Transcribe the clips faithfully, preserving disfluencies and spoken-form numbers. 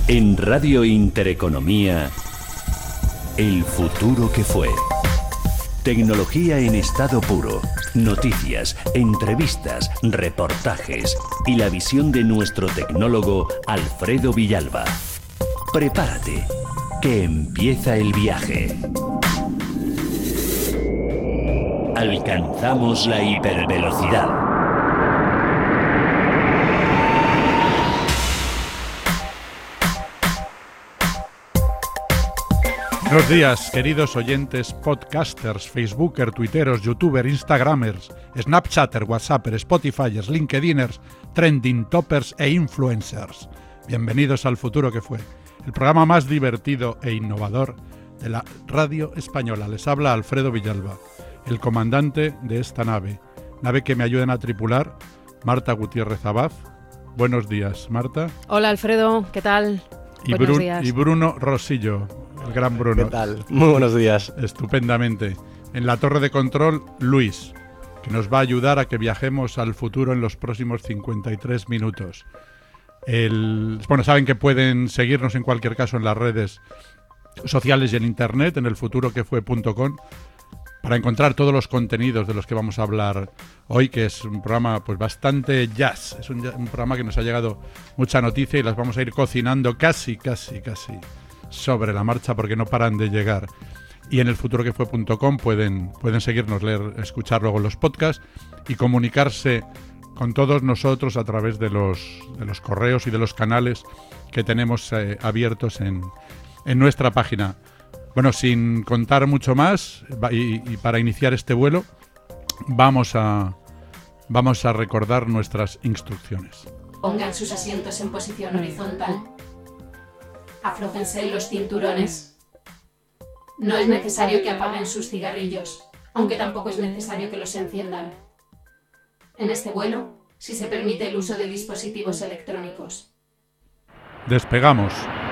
En Radio Intereconomía, el futuro que fue. Tecnología en estado puro, noticias, entrevistas, reportajes y la visión de nuestro tecnólogo Alfredo Villalba. Prepárate, que empieza el viaje. Alcanzamos la hipervelocidad. Buenos días, queridos oyentes, podcasters, facebookers, twitteros, youtubers, instagramers, snapchatters, whatsappers, spotifyers, linkediners, trending toppers e influencers. Bienvenidos al futuro que fue, el programa más divertido e innovador de la radio española. Les habla Alfredo Villalba, el comandante de esta nave, nave que me ayuden a tripular Marta Gutiérrez Abad. Buenos días, Marta. Hola, Alfredo, ¿qué tal? Y, Buenos Bru- días. y Bruno Rosillo. El gran Bruno. ¿Qué tal? Muy buenos días. Estupendamente. En la torre de control, Luis, que nos va a ayudar a que viajemos al futuro en los próximos cincuenta y tres minutos. El, bueno, saben que pueden seguirnos en cualquier caso en las redes sociales y en internet, en el futuro que fue punto com, para encontrar todos los contenidos de los que vamos a hablar hoy, que es un programa pues bastante jazz. Es un, un programa que nos ha llegado mucha noticia y las vamos a ir cocinando casi, casi, casi sobre la marcha, porque no paran de llegar. Y en el futuro que fue punto com pueden, pueden seguirnos, leer, escuchar luego los podcasts y comunicarse con todos nosotros a través de los, de los correos y de los canales que tenemos eh, abiertos en, en nuestra página. Bueno, sin contar mucho más, y, y para iniciar este vuelo, vamos a, vamos a recordar nuestras instrucciones. Pongan sus asientos en posición horizontal. Aflójense los cinturones. No es necesario que apaguen sus cigarrillos, aunque tampoco es necesario que los enciendan. En este vuelo, sí se permite el uso de dispositivos electrónicos. Despegamos.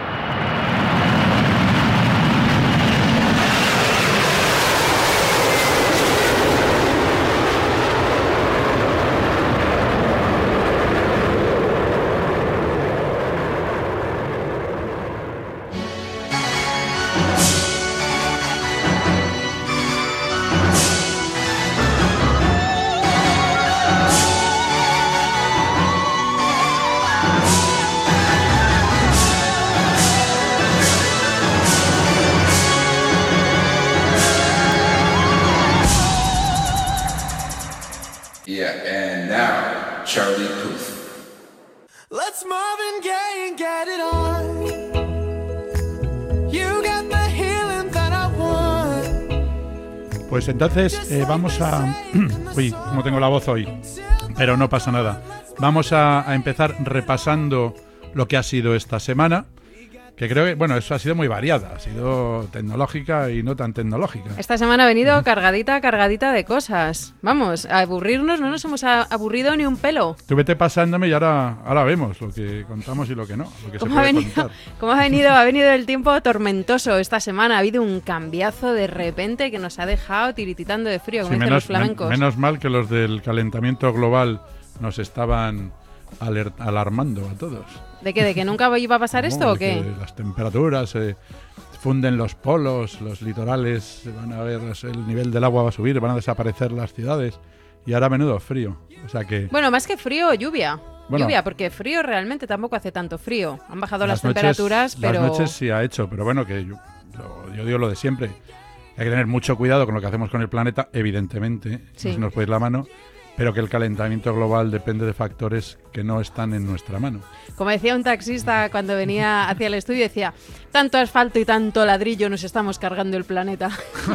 Pues entonces eh, vamos a... Uy, no tengo la voz hoy, pero no pasa nada. Vamos a, a empezar repasando lo que ha sido esta semana, que creo que, bueno, eso ha sido muy variada, ha sido tecnológica y no tan tecnológica. Esta semana ha venido cargadita, cargadita de cosas. Vamos, a aburrirnos no nos hemos aburrido ni un pelo. Tú vete pasándome y ahora, ahora vemos lo que contamos y lo que no, lo que se ¿Cómo ha puede venido, contar. ¿Cómo ha venido? Ha venido el tiempo tormentoso esta semana. Ha habido un cambiazo de repente que nos ha dejado tirititando de frío, como Sí, dicen menos, los flamencos. men- menos mal que los del calentamiento global nos estaban aler- alarmando a todos. ¿De qué? ¿De que nunca iba a pasar No, esto o de qué? que las temperaturas se funden, los polos, los litorales, van a ver, el nivel del agua va a subir, van a desaparecer las ciudades y ahora menudo frío. O sea que Bueno, más que frío, lluvia. Bueno, lluvia, porque frío realmente tampoco hace tanto frío. Han bajado las, las noches- temperaturas, pero... Las noches sí ha hecho, pero bueno, que yo, lo- yo digo lo de siempre. Hay que tener mucho cuidado con lo que hacemos con el planeta, evidentemente, Sí. no se nos puede ir la mano, pero que el calentamiento global depende de factores que no están en nuestra mano. Como decía un taxista cuando venía hacia el estudio, decía, tanto asfalto y tanto ladrillo nos estamos cargando el planeta.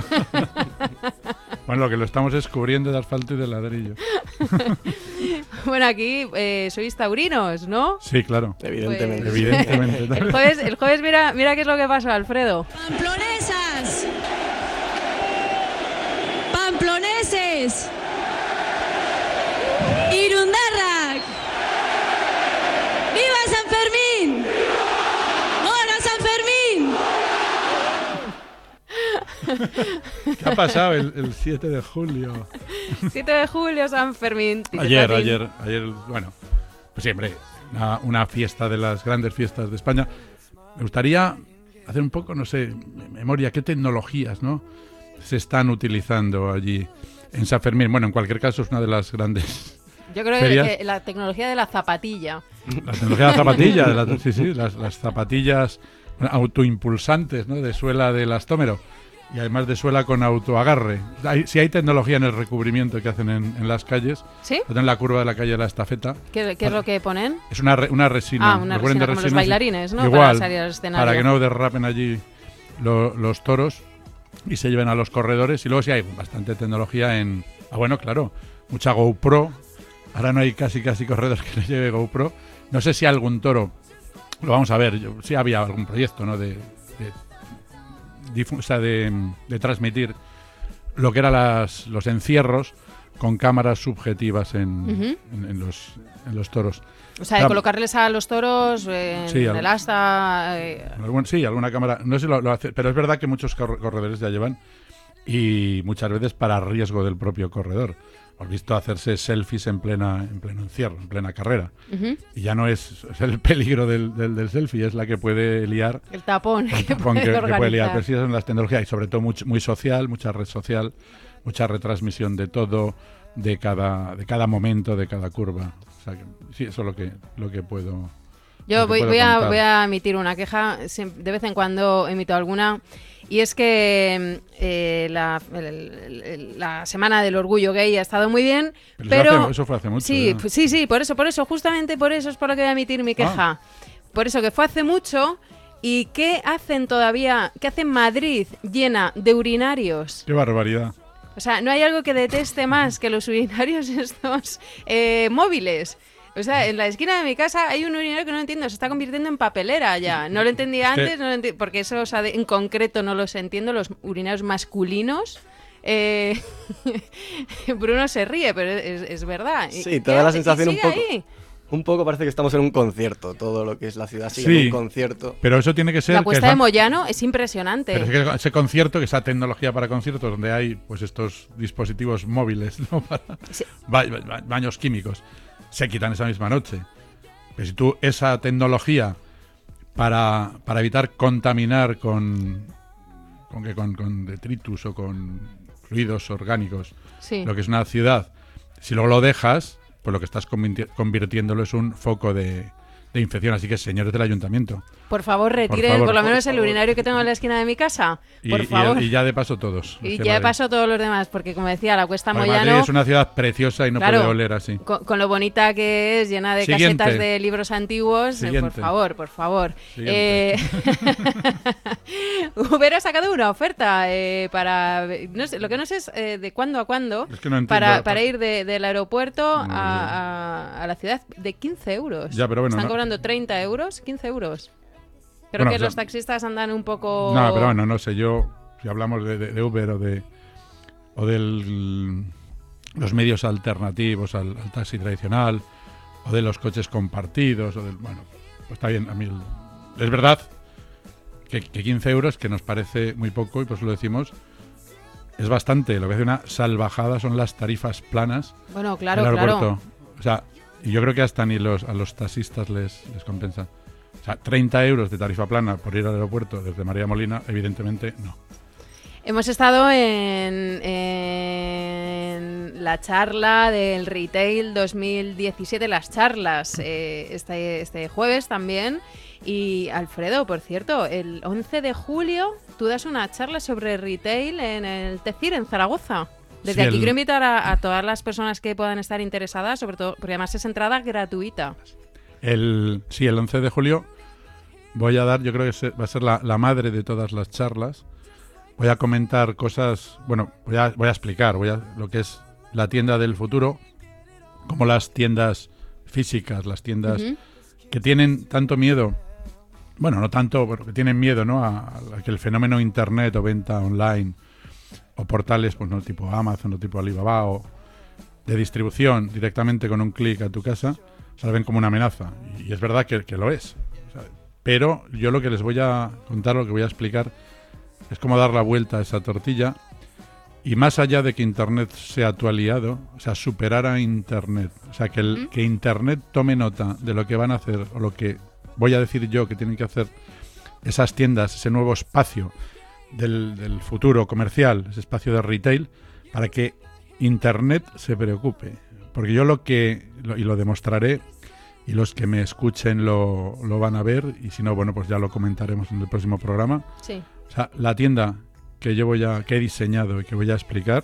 Bueno, lo que lo estamos es cubriendo de asfalto y de ladrillo. Bueno, aquí eh, sois taurinos, ¿no? Sí, claro. Evidentemente. Pues- Evidentemente. El jueves, el jueves mira, mira qué es lo que pasó, Alfredo. Pamplonesas, pamploneses, Irundarrak, ¡viva San Fermín! ¡Hola San Fermín! ¿Qué ha pasado el, el siete de julio? siete de julio, San Fermín. Ayer, Titetatín. ayer, ayer, bueno, pues siempre una, una fiesta de las grandes fiestas de España. me gustaría hacer un poco, no sé, memoria, qué tecnologías, ¿no?, se están utilizando allí en San Fermín. Bueno, en cualquier caso es una de las grandes Yo creo ferias. que la tecnología de la zapatilla. La tecnología de la zapatilla, de la, sí, sí, las, las zapatillas autoimpulsantes, ¿no?, de suela de elastómero y además de suela con autoagarre. Hay, si hay tecnología en el recubrimiento que hacen en, en las calles, ¿Sí? en la curva de la calle de la Estafeta. ¿Qué, qué es lo que ponen? Es una, re, una resina. Ah, una recuerden resina, de como los resinas, bailarines, ¿no? Igual, Para salir al escenario. para que no derrapen allí lo, los toros y se lleven a los corredores. Y luego sí hay bastante tecnología en... Ah, bueno, claro, mucha GoPro. Ahora no hay casi casi corredor que le lleve GoPro. No sé si algún toro, lo vamos a ver, yo, sí había algún proyecto, ¿no?, de, de, difu- o sea, de, de transmitir lo que eran las, los encierros con cámaras subjetivas en, Ujú. en, en los, en los toros. O sea, de Claro. colocarles a los toros en Sí, el al- asta... eh, Algún- sí, alguna cámara, no sé si lo, lo hace, pero es verdad que muchos corre- corredores ya llevan y muchas veces para riesgo del propio corredor. Hemos visto hacerse selfies en plena en pleno encierro, en plena carrera. ujú. Y ya no es, es el peligro del, del, del selfie, es la que puede liar, El tapón el que tapón puede que, que puede liar. organizar. Pero sí son las tecnologías y sobre todo much- muy social, mucha red social, mucha retransmisión de todo, de cada, de cada momento, de cada curva. O sea que, sí, eso es lo que, lo que puedo... Yo lo que voy, puedo voy, a, contar. voy a emitir una queja, siem- de vez en cuando emito alguna, y es que eh, la, el- el- el- la Semana del Orgullo Gay ha estado muy bien, Pero pero... eso, hace- eso fue hace mucho. Sí, ya. pues sí, sí, por eso, por eso, justamente por eso es por lo que voy a emitir mi queja. Ah. Por eso que fue hace mucho. ¿Y qué hacen todavía? ¿Qué hace Madrid llena de urinarios? Qué barbaridad. O sea, no hay algo que deteste más que los urinarios estos eh, móviles. O sea, en la esquina de mi casa hay un urinario que no entiendo, se está convirtiendo en papelera ya. No lo entendía Es que- antes, no lo enti- porque eso, o sea, de- en concreto no los entiendo, los urinarios masculinos. Eh, Bruno se ríe, pero es, es verdad. ¿Y Sí, te qué da la hace? ¿Y sensación un sigue poco- ahí? Un poco parece que estamos en un concierto, todo lo que es la ciudad sigue Sí. en un concierto. Pero eso tiene que ser... La que cuesta de esa- Moyano es impresionante. pero es que ese concierto, que esa tecnología para conciertos, donde hay pues estos dispositivos móviles, ¿no?, para Sí. ba- ba- baños químicos, se quitan esa misma noche. Pero si tú esa tecnología para, para evitar contaminar con, con, que- con, con detritus o con fluidos orgánicos Sí. lo que es una ciudad, si luego lo dejas, pues lo que estás convirti- convirtiéndolo es un foco de, de infección. Así que, señores del ayuntamiento, Por favor, retiren favor, por lo por menos el favor. urinario que tengo en la esquina de mi casa. y, Por y- favor. y ya de paso todos. los Y que ya Madrid. pasó todos los demás, porque como decía, la Cuesta Porque Madrid Moyano, es una ciudad preciosa y no Claro. puede oler así. con, con lo bonita que es, llena de Siguiente. casetas de libros antiguos, eh, por Siguiente. favor, por favor. Siguiente. Eh, hubiera sacado una oferta eh, para, no sé, lo que no sé es eh, de cuándo a cuándo, Es que no entiendo. para, para ir de- del aeropuerto a, No, a- a la ciudad de quince euros. Ya, pero bueno, Están no- cobrando treinta euros, quince euros. Creo Bueno, que o sea, los taxistas andan un poco... No, pero bueno, no sé, yo, si hablamos de, de- de Uber o de o del los medios alternativos al, al taxi tradicional, o de los coches compartidos, o del, bueno, pues está bien, a mí el- es verdad que, que quince euros, que nos parece muy poco, y pues lo decimos, es bastante. Lo que hace una salvajada son las tarifas planas Bueno, claro, del claro. aeropuerto. O sea, y yo creo que hasta ni los, a los taxistas les, les compensa. O sea, treinta euros de tarifa plana por ir al aeropuerto desde María Molina, evidentemente no. Hemos estado en, en la charla del Retail dos mil diecisiete, las charlas, eh, este, este jueves también. Y Alfredo, por cierto, el once de julio tú das una charla sobre retail en el TECIR, en Zaragoza. Desde Sí, aquí el- quiero invitar a, a todas las personas que puedan estar interesadas, sobre todo porque además es entrada gratuita. El, sí, el once de julio voy a dar, yo creo que se- va a ser la, la madre de todas las charlas. Voy a comentar cosas, bueno, voy a, voy a explicar voy a, lo que es la tienda del futuro, como las tiendas físicas, las tiendas Ujú. que tienen tanto miedo, bueno, no tanto, pero que tienen miedo, ¿no?, a, a que el fenómeno internet o venta online o portales, pues no tipo Amazon o tipo Alibaba o de distribución directamente con un clic a tu casa, se la ven como una amenaza. Y es verdad que, que lo es. O sea, pero yo lo que les voy a contar, lo que voy a explicar, es cómo dar la vuelta a esa tortilla. Y más allá de que Internet sea tu aliado, o sea, superar a Internet. O sea, que, el, que Internet tome nota de lo que van a hacer o lo que voy a decir yo que tienen que hacer esas tiendas, ese nuevo espacio del, del futuro comercial, ese espacio de retail, para que Internet se preocupe. Porque yo lo que, lo, y lo demostraré, y los que me escuchen lo, lo van a ver, y si no, bueno, pues ya lo comentaremos en el próximo programa. Sí. O sea, la tienda que yo voy a, que he diseñado y que voy a explicar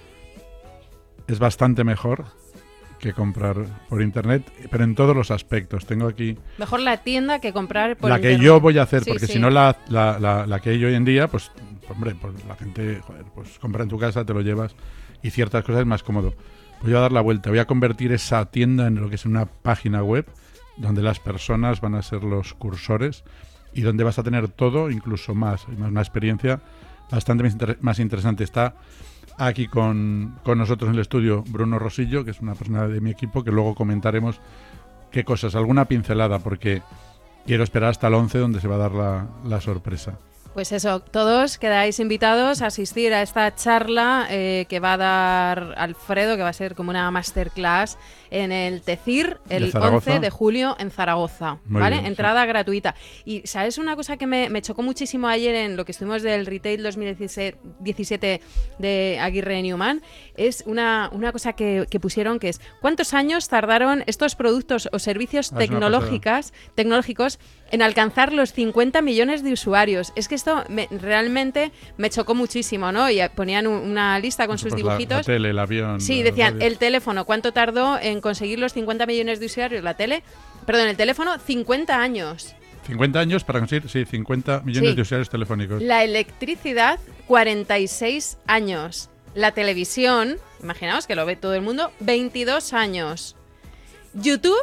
es bastante mejor que comprar por internet, pero en todos los aspectos. Tengo aquí Mejor la tienda que comprar por la internet. que yo voy a hacer, Sí, porque sí. si no la, la, la, la que hay hoy en día, pues, hombre, pues la gente, joder, pues compra en tu casa, te lo llevas y ciertas cosas es más cómodo. Voy a dar la vuelta, voy a convertir esa tienda en lo que es una página web donde las personas van a ser los cursores y donde vas a tener todo, incluso más, más una experiencia bastante más, inter- más interesante. Está aquí con, con nosotros en el estudio Bruno Rosillo, que es una persona de mi equipo, que luego comentaremos qué cosas, alguna pincelada, porque quiero esperar hasta el once donde se va a dar la, la sorpresa. Pues eso, todos quedáis invitados a asistir a esta charla eh, que va a dar Alfredo, que va a ser como una masterclass en el TECIR el once de julio en Zaragoza, Muy ¿vale? bien, Entrada sí. gratuita. Y ¿sabes una cosa que me, me chocó muchísimo ayer en lo que estuvimos del Retail dos mil diecisiete de Aguirre Newman? Es una, una cosa que, que pusieron que es ¿cuántos años tardaron estos productos o servicios Ah, es una tecnológicas, tecnológicos en alcanzar los cincuenta millones de usuarios? Es que esto me, realmente me chocó muchísimo, ¿no? Y ponían un- una lista con sus Pues la- dibujitos. La, tele, el avión. Sí, la decían, radio. el teléfono, ¿cuánto tardó en conseguir los cincuenta millones de usuarios? La tele, perdón, el teléfono, cincuenta años. cincuenta años para conseguir, sí, cincuenta millones Sí. de usuarios telefónicos. La electricidad, cuarenta y seis años. La televisión, imaginaos que lo ve todo el mundo, veintidós años. YouTube,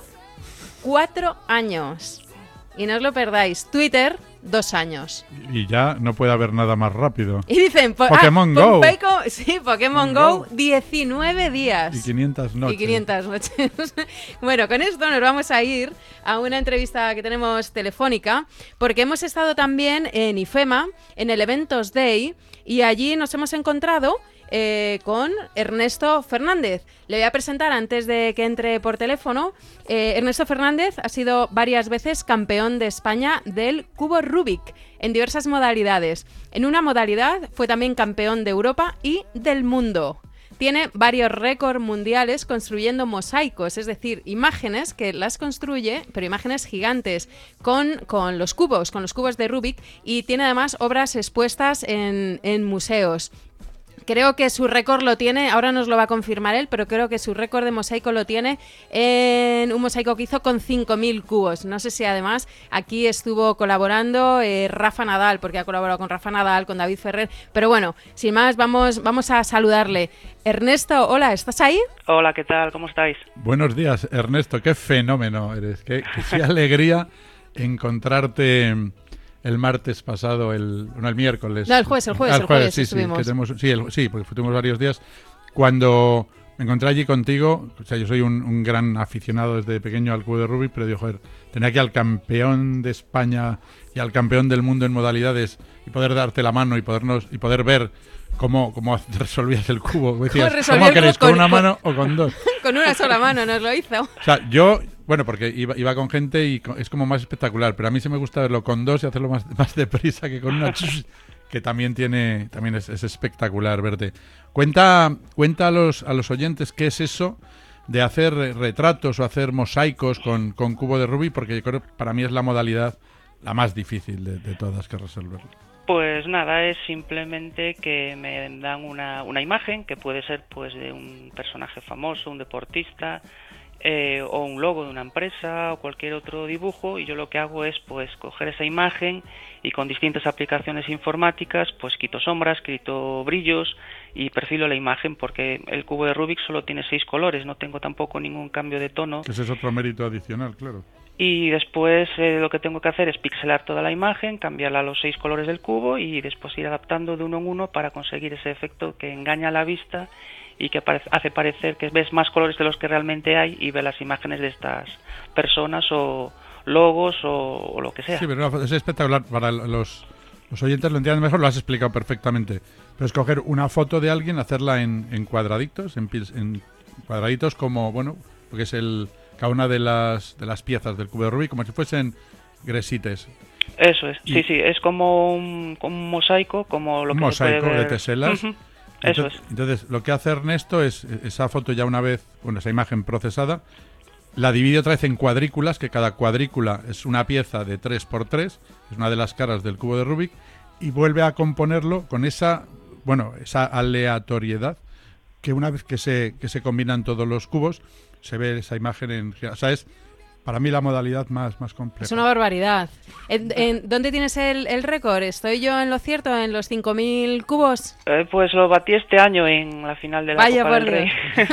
cuatro años. Y no os lo perdáis. Twitter, dos años. Y ya no puede haber nada más rápido. Y dicen, po- Pokémon ah, Go. Pompey co- sí, Pokémon Go. Go, diecinueve días. Y quinientas noches. Y quinientas noches. Bueno, con esto nos vamos a ir a una entrevista que tenemos telefónica, porque hemos estado también en IFEMA, en el Eventos Day, y allí nos hemos encontrado eh, con Ernesto Fernández. Le voy a presentar antes de que entre por teléfono. Eh, Ernesto Fernández ha sido varias veces campeón de España del cubo Rubik en diversas modalidades. En una modalidad fue también campeón de Europa y del mundo. Tiene varios récords mundiales construyendo mosaicos, es decir, imágenes que las construye, pero imágenes gigantes, con, con los cubos, con los cubos de Rubik, y tiene además obras expuestas en, en museos. Creo que su récord lo tiene, ahora nos lo va a confirmar él, pero creo que su récord de mosaico lo tiene en un mosaico que hizo con cinco mil cubos. No sé si además aquí estuvo colaborando eh, Rafa Nadal, porque ha colaborado con Rafa Nadal, con David Ferrer. Pero bueno, sin más, vamos, vamos a saludarle. Ernesto, hola, ¿estás ahí? Hola, ¿qué tal? ¿Cómo estáis? Buenos días, Ernesto. Qué fenómeno eres. Qué, qué alegría encontrarte el martes pasado, el, no, el miércoles. No, el jueves, el jueves, Ah, el jueves sí, sí, estuvimos. que tenemos, sí, el- sí, porque tuvimos varios días. Cuando me encontré allí contigo, o sea, yo soy un, un gran aficionado desde pequeño al cubo de Rubik, pero digo, joder, tener aquí al campeón de España y al campeón del mundo en modalidades y poder darte la mano y podernos y poder ver cómo, cómo resolvías el cubo. Decías, resolví ¿cómo el queréis? cubo ¿Con con- una mano o con dos? Con una sola mano nos lo hizo. O sea, yo, bueno, porque iba, iba con gente y co- es como más espectacular, pero a mí sí me gusta verlo con dos y hacerlo más, más deprisa que con una, que también tiene, también es, es espectacular verte. Cuenta, cuenta a los, a los oyentes qué es eso de hacer retratos o hacer mosaicos con, con cubo de Rubik, porque yo creo que para mí es la modalidad la más difícil de, de todas que resolverlo. Pues nada, es simplemente que me dan una, una imagen que puede ser pues de un personaje famoso, un deportista, eh, o un logo de una empresa o cualquier otro dibujo, y yo lo que hago es pues coger esa imagen y con distintas aplicaciones informáticas pues quito sombras, quito brillos y perfilo la imagen, porque el cubo de Rubik solo tiene seis colores, no tengo tampoco ningún cambio de tono. Ese es otro mérito adicional, claro. Y después eh, lo que tengo que hacer es pixelar toda la imagen, cambiarla a los seis colores del cubo y después ir adaptando de uno en uno para conseguir ese efecto que engaña a la vista y que parece, hace parecer que ves más colores de los que realmente hay y ves las imágenes de estas personas o logos o, o lo que sea. Sí, pero es espectacular. Para los, los oyentes lo entienden mejor, lo has explicado perfectamente. Pero es coger una foto de alguien, hacerla en, en cuadraditos, en, pil- en cuadraditos como, bueno, porque es el cada una de las de las piezas del cubo de Rubik, como si fuesen gresites. Eso es, Y- sí, sí, es como un, como un mosaico, como lo Un que se puede mosaico de ver. teselas. Ujú, Eso Entonces, es. entonces, lo que hace Ernesto es esa foto ya una vez, bueno, esa imagen procesada, la divide otra vez en cuadrículas, que cada cuadrícula es una pieza de tres por tres, es una de las caras del cubo de Rubik, y vuelve a componerlo con esa, bueno, esa aleatoriedad que una vez que se, que se combinan todos los cubos, se ve esa imagen en... O sea, es para mí la modalidad más, más compleja. Es una barbaridad. ¿En, en- dónde tienes el, el récord? ¿Estoy yo en lo cierto, en los cinco mil cubos? Eh, pues lo batí este año en la final de la Vaya Copa por del Rey.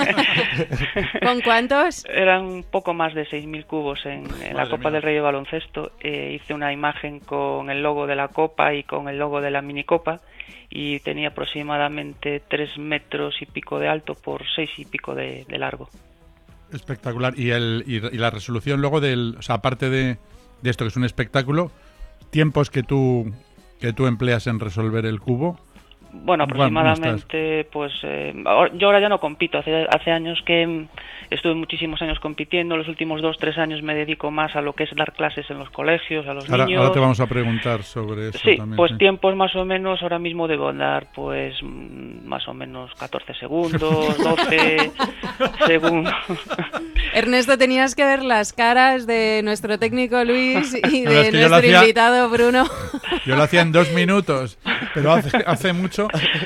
¿Con cuántos? Eran un poco más de seis mil cubos en, en la Madre Copa mía. del Rey de baloncesto. Eh, hice una imagen con el logo de la Copa y con el logo de la minicopa y tenía aproximadamente tres metros y pico de alto por seis y pico de, de largo. Espectacular. Y, el, y, y la resolución luego del... O sea, aparte de, de esto que es un espectáculo, tiempos que tú, que tú empleas en resolver el cubo... Bueno, Bueno, aproximadamente, pues eh, ahora- yo ahora ya no compito, hace, hace años que mm, estuve muchísimos años compitiendo, los últimos dos, tres años me dedico más a lo que es dar clases en los colegios, a los Ahora, niños. ahora te vamos a preguntar sobre eso Sí, también. pues sí. tiempos más o menos, ahora mismo debo andar pues mm, más o menos catorce segundos, doce segundos. Ernesto, tenías que ver las caras de nuestro técnico Luis y No, de es que yo lo nuestro hacía- invitado Bruno. Yo lo hacía en dos minutos, pero hace, hace mucho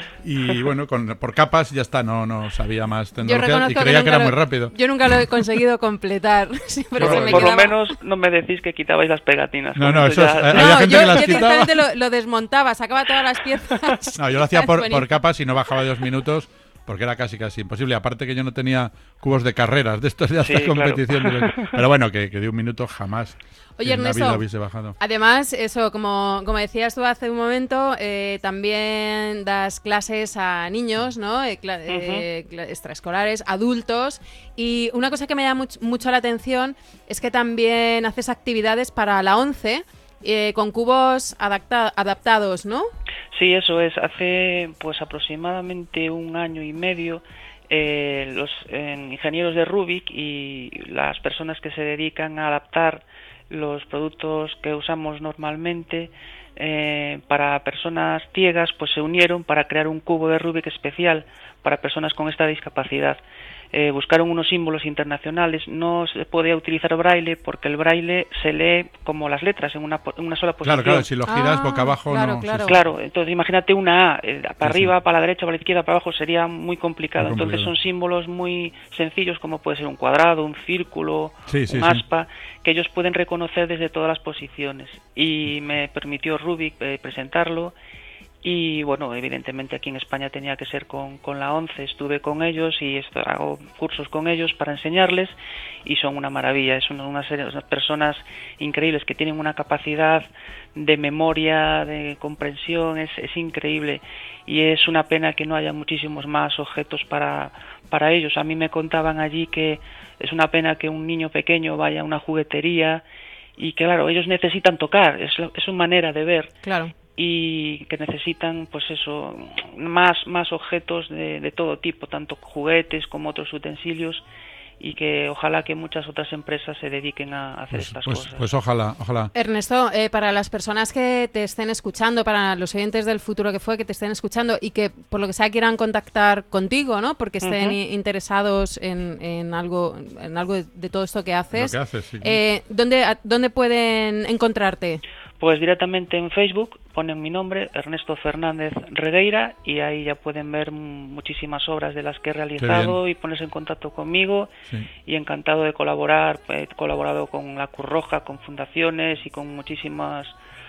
y bueno, con, por capas ya está, no, no sabía más Yo tecnología y reconozco creía que, nunca era lo- muy rápido. Yo nunca lo he conseguido completar. Siempre Por, se me por lo quedaba- menos no me decís que quitabais las pegatinas. No, con no, eso es- ya- eh, había No, gente yo, que las yo quitaba. directamente lo, lo desmontaba, sacaba todas las piezas. No, yo lo hacía por, Buenísimo. por capas y no bajaba de dos minutos porque era casi casi imposible. Aparte que yo no tenía cubos de carreras, de estos de alta Sí, claro. competición. de los- Pero bueno, que, que de un minuto jamás Oye, en la Ernesto, vida hubiese bajado. Además, eso, como, como decías tú hace un momento, eh, también das clases a niños, ¿no? Eh, cla- eh, cla- extraescolares, adultos. Y una cosa que me llama much- mucho la atención es que también haces actividades para la ONCE eh, con cubos adapta- adaptados, ¿no? Sí, eso es. Hace pues aproximadamente un año y medio eh, los eh, ingenieros de Rubik y las personas que se dedican a adaptar los productos que usamos normalmente eh, para personas ciegas, pues se unieron para crear un cubo de Rubik especial para personas con esta discapacidad. Eh, buscaron unos símbolos internacionales, no se podía utilizar braille porque el braille se lee como las letras en una, po- en una sola posición. Claro, claro, si lo giras Ah, boca abajo claro, no... sí, claro. sí. Claro, entonces imagínate una A, eh, para Sí, arriba, sí. para la derecha, para la izquierda, para abajo, sería muy complicado. Muy complicado. Entonces son símbolos muy sencillos como puede ser un cuadrado, un círculo, Sí, sí, un sí. aspa, que ellos pueden reconocer desde todas las posiciones. Y me permitió Rubik eh, presentarlo. Y bueno, evidentemente aquí en España tenía que ser con, con la ONCE, estuve con ellos y esto, hago cursos con ellos para enseñarles y son una maravilla, es una, una serie de personas increíbles que tienen una capacidad de memoria, de comprensión, es, es increíble y es una pena que no haya muchísimos más objetos para, para ellos. A mí me contaban allí que es una pena que un niño pequeño vaya a una juguetería y que claro, ellos necesitan tocar, es, lo- es su manera de ver Claro. y que necesitan pues eso más más objetos de, de todo tipo, tanto juguetes como otros utensilios y que ojalá que muchas otras empresas se dediquen a hacer Pues, estas pues, cosas. pues ojalá, ojalá. Ernesto, eh, para las personas que te estén escuchando, para los oyentes del futuro que fue, que te estén escuchando y que por lo que sea quieran contactar contigo, ¿no? Porque estén Ujú. i- interesados en, en algo en algo de, de todo esto que haces. Lo que haces, sí. eh, ¿dónde, a- ¿Dónde pueden encontrarte? Pues directamente en Facebook ponen mi nombre, Ernesto Fernández Regueira, y ahí ya pueden ver mm, muchísimas obras de las que he realizado y ponerse en contacto conmigo. Sí. Y encantado de colaborar. He colaborado con la Cruz Roja, con fundaciones y con muchísimas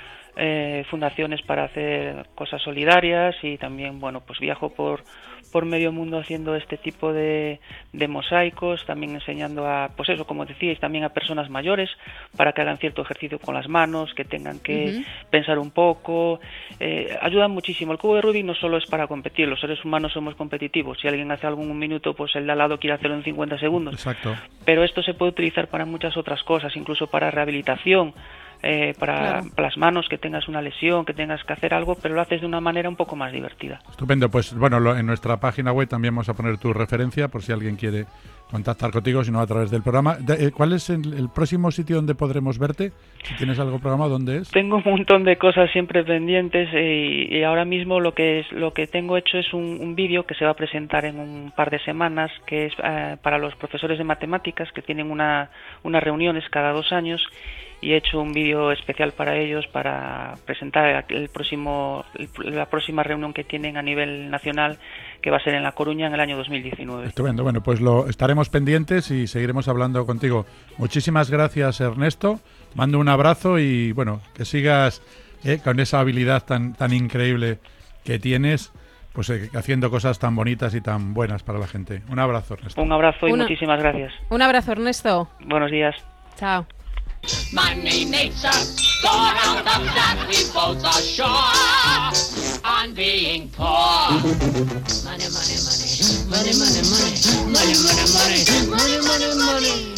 eh, fundaciones para hacer cosas solidarias y también, bueno, pues viajo por por medio mundo haciendo este tipo de, de mosaicos, también enseñando a, pues eso, como decíais, también a personas mayores para que hagan cierto ejercicio con las manos, que tengan que Ujú. pensar un poco, eh, ayudan muchísimo. El cubo de Rubik no solo es para competir, los seres humanos somos competitivos, si alguien hace algo en un minuto, pues el de al lado quiere hacerlo en cincuenta segundos, Exacto. pero esto se puede utilizar para muchas otras cosas, incluso para rehabilitación, eh, para, Claro. para las manos, que tengas una lesión, que tengas que hacer algo, pero lo haces de una manera un poco más divertida. Estupendo, pues bueno, lo- en nuestra página web también vamos a poner tu referencia por si alguien quiere contactar contigo, sino a través del programa. De, eh, ¿Cuál es el, el próximo sitio donde podremos verte? Si tienes algo programado, ¿dónde es? Tengo un montón de cosas siempre pendientes eh, y ahora mismo lo que es lo que tengo hecho es un, un vídeo que se va a presentar en un par de semanas, que es eh, para los profesores de matemáticas que tienen una unas reuniones cada dos años, y he hecho un vídeo especial para ellos para presentar el próximo el, la próxima reunión que tienen a nivel nacional, que va a ser en La Coruña en el año dos mil diecinueve. Estupendo. Bueno, pues lo estaremos pendientes y seguiremos hablando contigo. Muchísimas gracias, Ernesto. Mando un abrazo y, bueno, que sigas eh, con esa habilidad tan, tan increíble que tienes, pues eh, haciendo cosas tan bonitas y tan buenas para la gente. Un abrazo, Ernesto. Un abrazo y Una... muchísimas gracias. Un abrazo, Ernesto. Buenos días. Chao. Money nature, go around the flat, we both are sure on being poor. Money, money, money, money, money, money, money, money, money, money, money, money.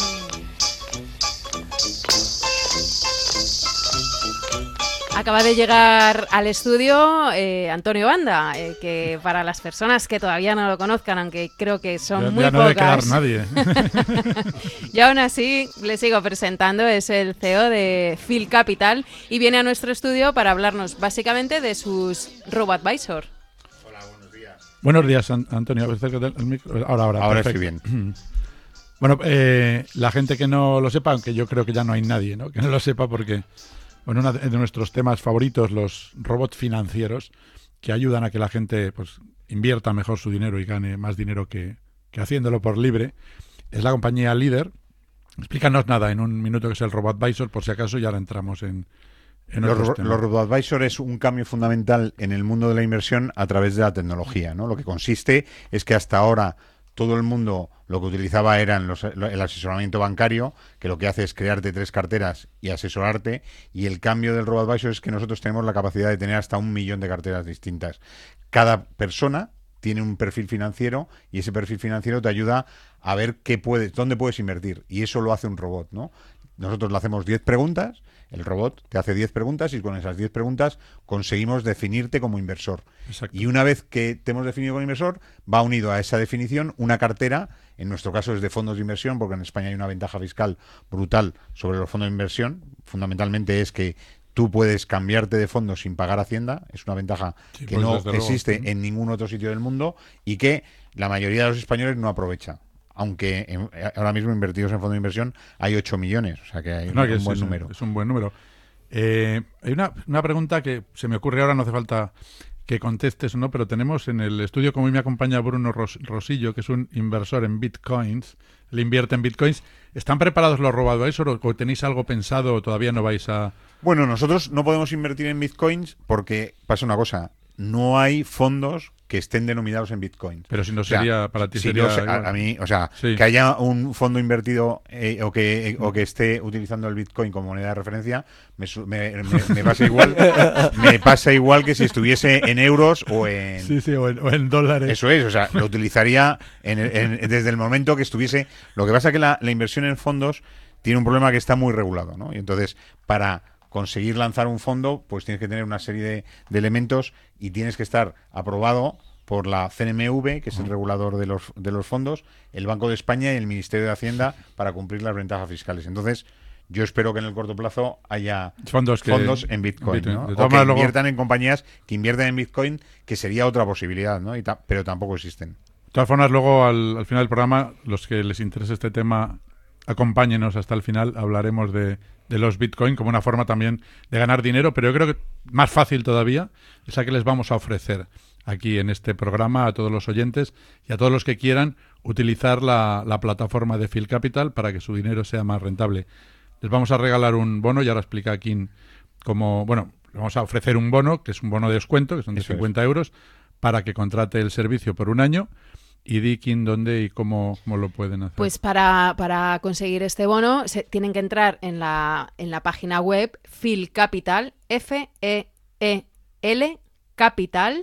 Acaba de llegar al estudio eh, Antonio Banda, eh, que para las personas que todavía no lo conozcan, aunque creo que son ya, muy ya no pocas, debe quedar nadie. y aún así le sigo presentando, es el C E O de Phil Capital y viene a nuestro estudio para hablarnos básicamente de sus RoboAdvisor. Hola, buenos días. Buenos días, An- Antonio. Ahora, ahora. Ahora perfecto. estoy bien. Bueno, eh, la gente que no lo sepa, aunque yo creo que ya no hay nadie, ¿no?, que no lo sepa, porque bueno, uno de nuestros temas favoritos, los robots financieros, que ayudan a que la gente pues invierta mejor su dinero y gane más dinero que, que haciéndolo por libre, es la compañía líder. Explícanos nada en un minuto que es el RoboAdvisor, por si acaso, y ahora entramos en, en Los, otros ro- temas. los RoboAdvisor es un cambio fundamental en el mundo de la inversión a través de la tecnología, ¿no? Lo que consiste es que hasta ahora todo el mundo lo que utilizaba era los, el asesoramiento bancario, que lo que hace es crearte tres carteras y asesorarte, y el cambio del RoboAdvisor es que nosotros tenemos la capacidad de tener hasta un millón de carteras distintas. Cada persona tiene un perfil financiero y ese perfil financiero te ayuda a ver qué puedes, dónde puedes invertir, y eso lo hace un robot, ¿no? Nosotros le hacemos diez preguntas, el robot te hace diez preguntas y con esas diez preguntas conseguimos definirte como inversor. Exacto. Y una vez que te hemos definido como inversor, va unido a esa definición una cartera, en nuestro caso es de fondos de inversión, porque en España hay una ventaja fiscal brutal sobre los fondos de inversión. Fundamentalmente es que tú puedes cambiarte de fondo sin pagar Hacienda, es una ventaja Sí, que pues no desde luego. existe en ningún otro sitio del mundo y que la mayoría de los españoles no aprovecha. Aunque en, ahora mismo invertidos en fondos de inversión hay ocho millones, o sea que hay No, un, que un es, buen es- número. Es un buen número. Eh, hay una, una pregunta que se me ocurre ahora, no hace falta que contestes o no, pero tenemos en el estudio, como hoy me acompaña Bruno Ros- Rosillo, que es un inversor en bitcoins, le invierte en bitcoins. ¿Están preparados los RoboAdvisor o, o tenéis algo pensado o todavía no vais a...? Bueno, nosotros no podemos invertir en bitcoins porque pasa una cosa, no hay fondos que estén denominados en bitcoins. Pero si no O sea, sería, para ti si sería... no se- igual. a, a mí, o sea, Sí. que haya un fondo invertido eh, o que eh, o que esté utilizando el bitcoin como moneda de referencia, me, su- me, me- me pasa igual, me pasa igual que si estuviese en euros o en Sí, sí, o en, o en dólares. Eso es, o sea, lo utilizaría en el- en- desde el momento que estuviese. Lo que pasa es que la, la inversión en fondos tiene un problema que está muy regulado, ¿no? Y entonces, para conseguir lanzar un fondo, pues tienes que tener una serie de, de elementos y tienes que estar aprobado por la C N M V, que es el regulador de los, de los fondos, el Banco de España y el Ministerio de Hacienda para cumplir las ventajas fiscales. Entonces, yo espero que en el corto plazo haya Fondos que- fondos en Bitcoin, Bitcoin. ¿no? De O todas que maneras, luego- inviertan en compañías que inviertan en Bitcoin, que sería otra posibilidad, ¿no? Y ta- pero tampoco existen. De todas formas, luego al, al final del programa, los que les interese este tema, acompáñenos hasta el final, hablaremos de, de los Bitcoin como una forma también de ganar dinero, pero yo creo que más fácil todavía es la que les vamos a ofrecer aquí en este programa a todos los oyentes y a todos los que quieran utilizar la, la plataforma de Phil Capital para que su dinero sea más rentable. Les vamos a regalar un bono y ahora explica aquí cómo, bueno, le vamos a ofrecer un bono, que es un bono de descuento, que son de Eso es. cincuenta euros, para que contrate el servicio por un año. Y di quién, dónde y cómo, cómo lo pueden hacer. Pues para, para conseguir este bono se, tienen que entrar en la, en la página web Phil Capital, F E E L Capital,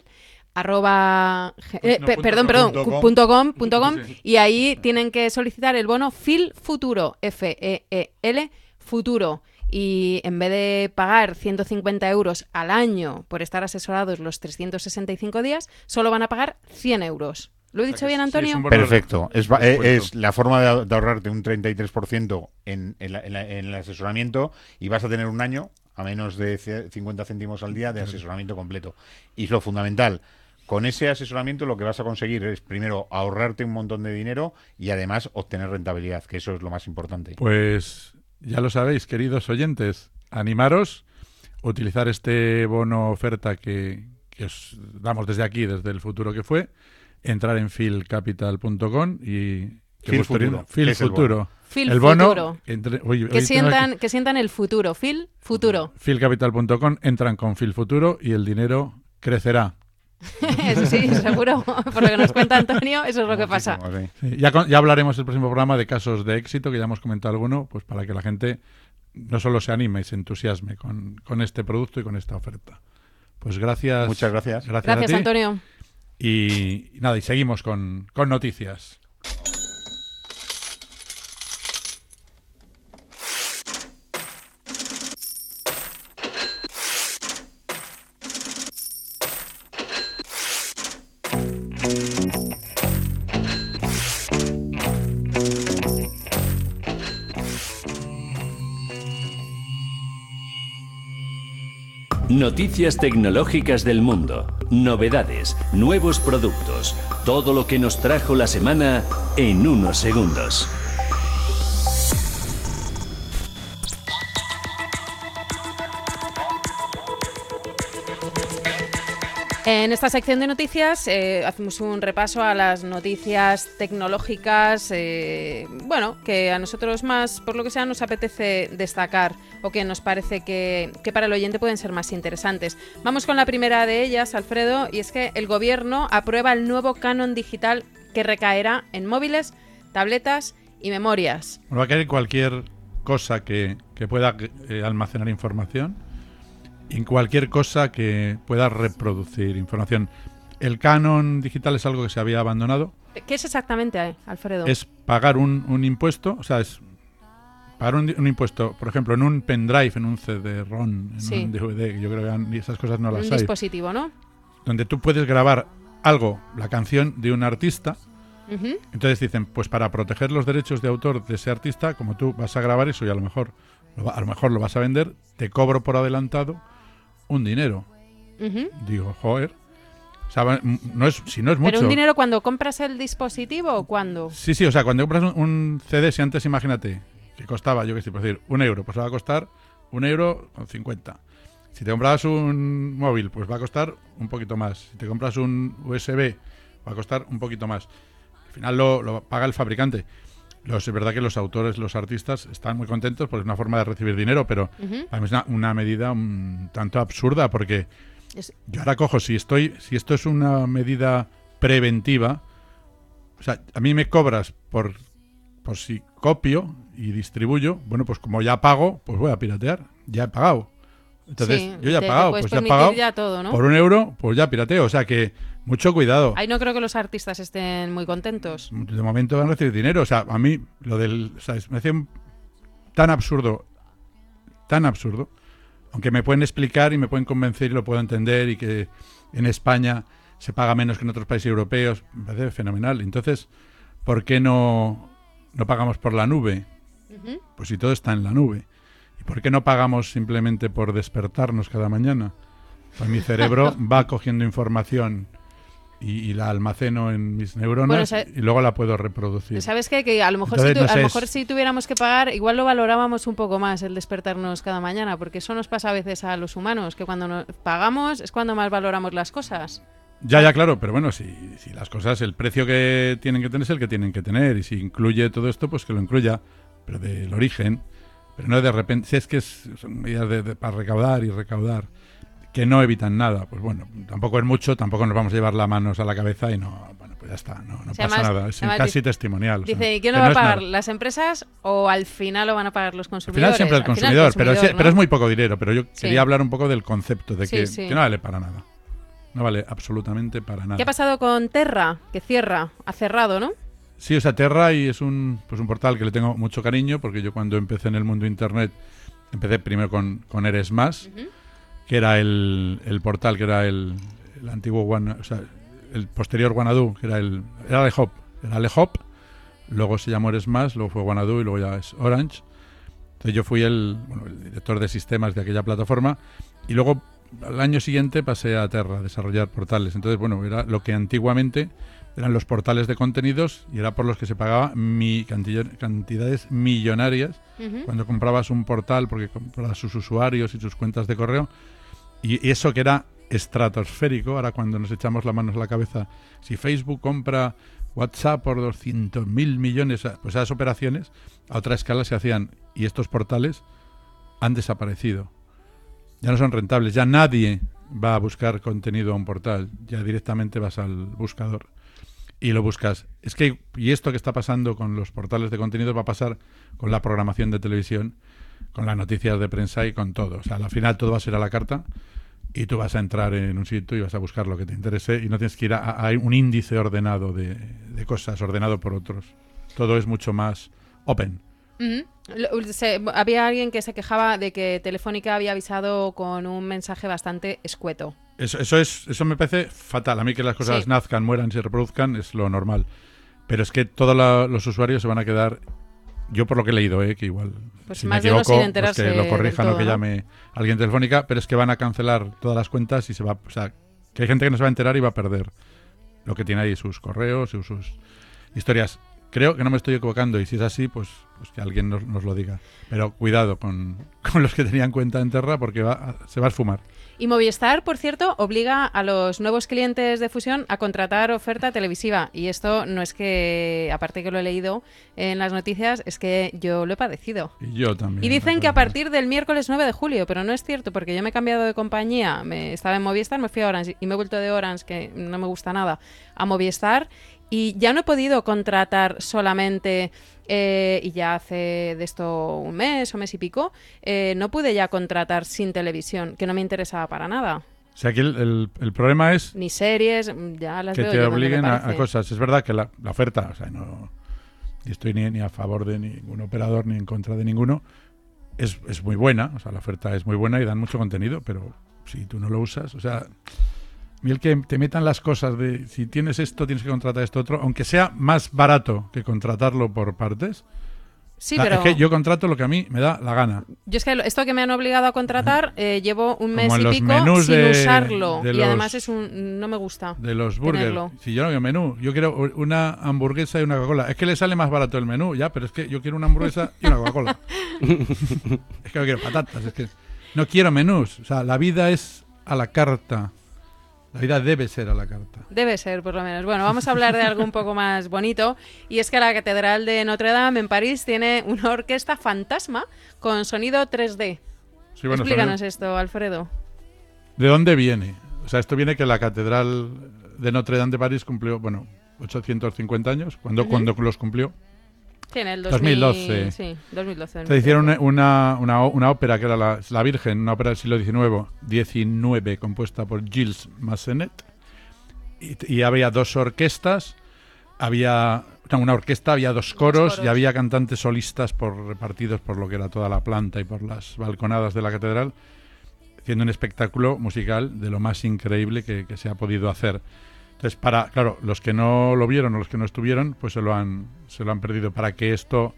arroba, eh, No, pe- punto perdón, com, perdón, punto cu- com. punto com, punto com, Sí. y ahí tienen que solicitar el bono Phil Futuro, F E E L Futuro. Y en vez de pagar ciento cincuenta euros al año por estar asesorados los trescientos sesenta y cinco días, solo van a pagar cien euros. ¿Lo he dicho bien, Sí, Antonio? es un bono- Perfecto. Es, va- descuento. es la forma de, de ahorrarte un treinta y tres por ciento en, en, la- en la- en el asesoramiento y vas a tener un año a menos de ce- cincuenta céntimos al día de asesoramiento completo. Y es lo fundamental. Con ese asesoramiento lo que vas a conseguir es primero ahorrarte un montón de dinero y además obtener rentabilidad, que eso es lo más importante. Pues ya lo sabéis, queridos oyentes, animaros a utilizar este bono oferta que, que os damos desde aquí, desde el futuro que fue, entrar en fil capital punto com y... que Fil vuestro- Futuro, Fil que es el Futuro. bono. Fil el bono, Futuro. entre- oye, hoy Que tengo sientan, aquí- que sientan el futuro. Fil Futuro. fil capital punto com, entran con Fil Futuro y el dinero crecerá. Eso sí, seguro. Por lo que nos cuenta Antonio, eso es lo que pasa. Muchísimo, sí. Sí, ya, con- ya hablaremos el próximo programa de casos de éxito, que ya hemos comentado alguno, pues para que la gente no solo se anime y se entusiasme con, con este producto y con esta oferta. Pues gracias. Muchas gracias. Gracias, a Gracias, ti. Antonio. Y, y nada, y seguimos con, con noticias. Noticias tecnológicas del mundo, novedades, nuevos productos, todo lo que nos trajo la semana en unos segundos. En esta sección de noticias eh, hacemos un repaso a las noticias tecnológicas, eh, bueno, que a nosotros más, por lo que sea, nos apetece destacar o que nos parece que, que para el oyente pueden ser más interesantes. Vamos con la primera de ellas, Alfredo, y es que el gobierno aprueba el nuevo canon digital que recaerá en móviles, tabletas y memorias. Bueno, va a caer cualquier cosa que, que pueda eh, almacenar información, en cualquier cosa que pueda reproducir información. El canon digital es algo que se había abandonado. ¿Qué es exactamente, eh, Alfredo? Es pagar un, un impuesto, o sea, es pagar un, un impuesto, por ejemplo, en un pendrive, en un C D ROM, en Sí. un D V D, que yo creo que esas cosas no las un hay, dispositivo, ¿no? donde tú puedes grabar algo, la canción de un artista. Ujú. Entonces dicen, pues para proteger los derechos de autor de ese artista, como tú vas a grabar eso y a lo mejor lo, va- a lo mejor lo vas a vender, te cobro por adelantado un dinero. Ujú. Digo, joder. O sea, va- m- no es, si no es mucho. ¿Pero un dinero cuando compras el dispositivo o cuando? Sí, sí, o sea, cuando compras un, un C D, si antes imagínate que costaba, yo qué sé, por decir, un euro, pues va a costar un euro con cincuenta. Si te comprabas un móvil, pues va a costar un poquito más. Si te compras un U S B, va a costar un poquito más. Al final lo, lo paga el fabricante. Los, es verdad que los autores, los artistas, están muy contentos porque es una forma de recibir dinero, pero Ujú. a mí es una, una medida un tanto absurda porque Es- yo ahora cojo, si estoy, si esto es una medida preventiva, o sea, a mí me cobras por, por si copio y distribuyo, bueno, pues como ya pago, pues voy a piratear, ya he pagado. Entonces, Sí, yo ya he te- te pagado, puedes pues ya he permitir pagado ya todo, ¿no? por un euro, pues ya pirateo, o sea que mucho cuidado. Ahí no creo que los artistas estén muy contentos. De momento van a recibir dinero, o sea, a mí lo del, o sea, es- me hace un- tan absurdo, tan absurdo, aunque me pueden explicar y me pueden convencer y lo puedo entender y que en España se paga menos que en otros países europeos, me parece fenomenal. Entonces, ¿por qué no, no pagamos por la nube? Ujú. Pues si todo está en la nube. ¿Y por qué no pagamos simplemente por despertarnos cada mañana? Pues mi cerebro va cogiendo información y, y la almaceno en mis neuronas Bueno, sa- y luego la puedo reproducir. ¿Sabes qué? Que a lo mejor, Entonces, si, tu- no a lo sé, mejor es- si tuviéramos que pagar, igual lo valorábamos un poco más el despertarnos cada mañana, porque eso nos pasa a veces a los humanos, que cuando nos pagamos es cuando más valoramos las cosas. Ya, ya, claro, pero bueno, si, si las cosas, el precio que tienen que tener es el que tienen que tener, y si incluye todo esto, pues que lo incluya, pero del origen, pero no de repente, si es que es, son medidas de- de- para recaudar y recaudar, que no evitan nada, pues bueno, tampoco es mucho, tampoco nos vamos a llevar las manos a la cabeza y no, bueno, pues ya está, no, no O sea, pasa además- nada, es además casi dice- testimonial. o sea, Dice, ¿y quién que lo va no a es pagar? nada. ¿Las empresas o al final lo van a pagar los Al consumidores? final siempre el Al final consumidor, pero, sí- ¿no? pero es muy poco dinero, pero yo Sí. quería hablar un poco del concepto, de Sí, que, sí. que no vale para nada, no vale absolutamente para nada. ¿Qué ha pasado con Terra? Que cierra, ha cerrado, ¿no? Sí, o sea, Terra y es un, pues un portal que le tengo mucho cariño porque yo cuando empecé en el mundo internet empecé primero con, con Eres Más, Ujú. que era el, el portal, que era el, el antiguo One, o sea, el posterior Wanadoo, que era el era Lehop, era Lehop, luego se llamó Eresmas, luego fue Wanadoo y luego ya es Orange. Entonces yo fui el, bueno, el director de sistemas de aquella plataforma y luego al año siguiente pasé a Terra a desarrollar portales. Entonces, bueno, era lo que antiguamente eran los portales de contenidos y era por los que se pagaba mi cantidad, cantidades millonarias uh-huh. cuando comprabas un portal porque comprabas sus usuarios y sus cuentas de correo. Y eso que era estratosférico, ahora cuando nos echamos las manos a la cabeza, si Facebook compra WhatsApp por doscientos mil millones, pues esas operaciones a otra escala se hacían y estos portales han desaparecido. Ya no son rentables, ya nadie va a buscar contenido a un portal, ya directamente vas al buscador y lo buscas. Es que, y esto que está pasando con los portales de contenidos va a pasar con la programación de televisión, con las noticias de prensa y con todo. O sea, al final todo va a ser a la carta y tú vas a entrar en un sitio y vas a buscar lo que te interese y no tienes que ir a, a un índice ordenado de, de cosas, ordenado por otros. Todo es mucho más open. Uh-huh. Se, había alguien que se quejaba de que Telefónica había avisado con un mensaje bastante escueto. Eso, eso es, eso me parece fatal. A mí que las cosas sí. nazcan, mueran, se reproduzcan es lo normal. Pero es que todos la, los usuarios se van a quedar. Yo por lo que he leído, eh, que igual pues si más me equivoco, de pues que lo corrijan todo, o que ¿no? llame alguien de Telefónica, pero es que van a cancelar todas las cuentas y se va, o sea, que hay gente que no se va a enterar y va a perder lo que tiene ahí, sus correos y sus historias. Creo que no me estoy equivocando y si es así, pues, pues que alguien nos, nos lo diga. Pero cuidado con, con los que tenían cuenta en Terra porque va a, se va a esfumar. Y Movistar, por cierto, obliga a los nuevos clientes de Fusión a contratar oferta televisiva. Y esto no es que, aparte que lo he leído en las noticias, es que yo lo he padecido. Y yo también. Y dicen que a partir del miércoles nueve de julio, pero no es cierto, porque yo me he cambiado de compañía. Me, estaba en Movistar, me fui a Orange y me he vuelto de Orange, que no me gusta nada, a Movistar. Y ya no he podido contratar solamente, eh, y ya hace de esto un mes o mes y pico, eh, no pude ya contratar sin televisión, que no me interesaba para nada. O sea, aquí el, el, el problema es... Ni series, ya las que veo te yo obliguen a, a cosas. Es verdad que la, la oferta, o sea, no estoy ni, ni a favor de ningún operador ni en contra de ninguno, es, es muy buena, o sea, la oferta es muy buena y dan mucho contenido, pero si tú no lo usas, o sea... Y el que te metan las cosas de si tienes esto, tienes que contratar esto otro, aunque sea más barato que contratarlo por partes. Sí, la, pero... Es que yo contrato lo que a mí me da la gana. Yo es que esto que me han obligado a contratar, eh, llevo un mes Como en y los pico menús sin de, usarlo. de y los, además es un no me gusta de los burgers. tenerlo. Si yo no quiero menú, yo quiero una hamburguesa y una Coca-Cola. Es que le sale más barato el menú, ya, pero es que yo quiero una hamburguesa y una Coca-Cola. Es que no quiero patatas, es que no quiero menús. O sea, la vida es a la carta. La vida debe ser a la carta. Debe ser, por lo menos. Bueno, vamos a hablar de algo un poco más bonito. Y es que la Catedral de Notre Dame en París tiene una orquesta fantasma con sonido tres D. Sí, bueno, Explícanos sonido... esto, Alfredo. ¿De dónde viene? O sea, esto viene que la Catedral de Notre Dame de París cumplió, bueno, ochocientos cincuenta años. ¿Cuándo, Uh-huh. ¿cuándo los cumplió? Sí, en el dos mil doce. Sí, dos mil doce. Se hicieron una, una, una, una ópera que era la, la Virgen, una ópera del siglo diecinueve, compuesta por Gilles Massenet. Y, y había dos orquestas, había no, una orquesta, había dos coros, dos coros y había cantantes solistas por repartidos por lo que era toda la planta y por las balconadas de la catedral, haciendo un espectáculo musical de lo más increíble que, que se ha podido hacer. Entonces, para, claro, los que no lo vieron o los que no estuvieron, pues se lo han, se lo han perdido. Para que esto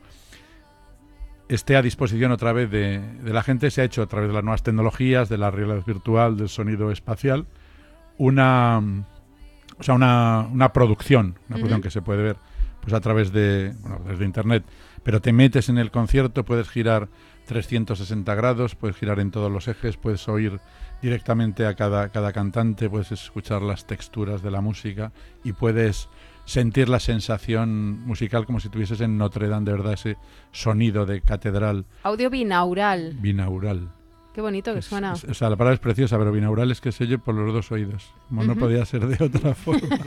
esté a disposición otra vez de, de la gente, se ha hecho a través de las nuevas tecnologías, de la realidad virtual, del sonido espacial, una, o sea, una, una producción, una producción uh-huh. que se puede ver pues a través de, bueno, desde internet. Pero te metes en el concierto, puedes girar trescientos sesenta grados, puedes girar en todos los ejes, puedes oír directamente a cada, cada cantante, puedes escuchar las texturas de la música y puedes sentir la sensación musical como si estuvieses en Notre Dame, de verdad, ese sonido de catedral. Audio binaural. Binaural. Qué bonito que es, suena. Es, o sea, la palabra es preciosa, pero binaural es que se oye por los dos oídos. Como uh-huh. no podía ser de otra forma.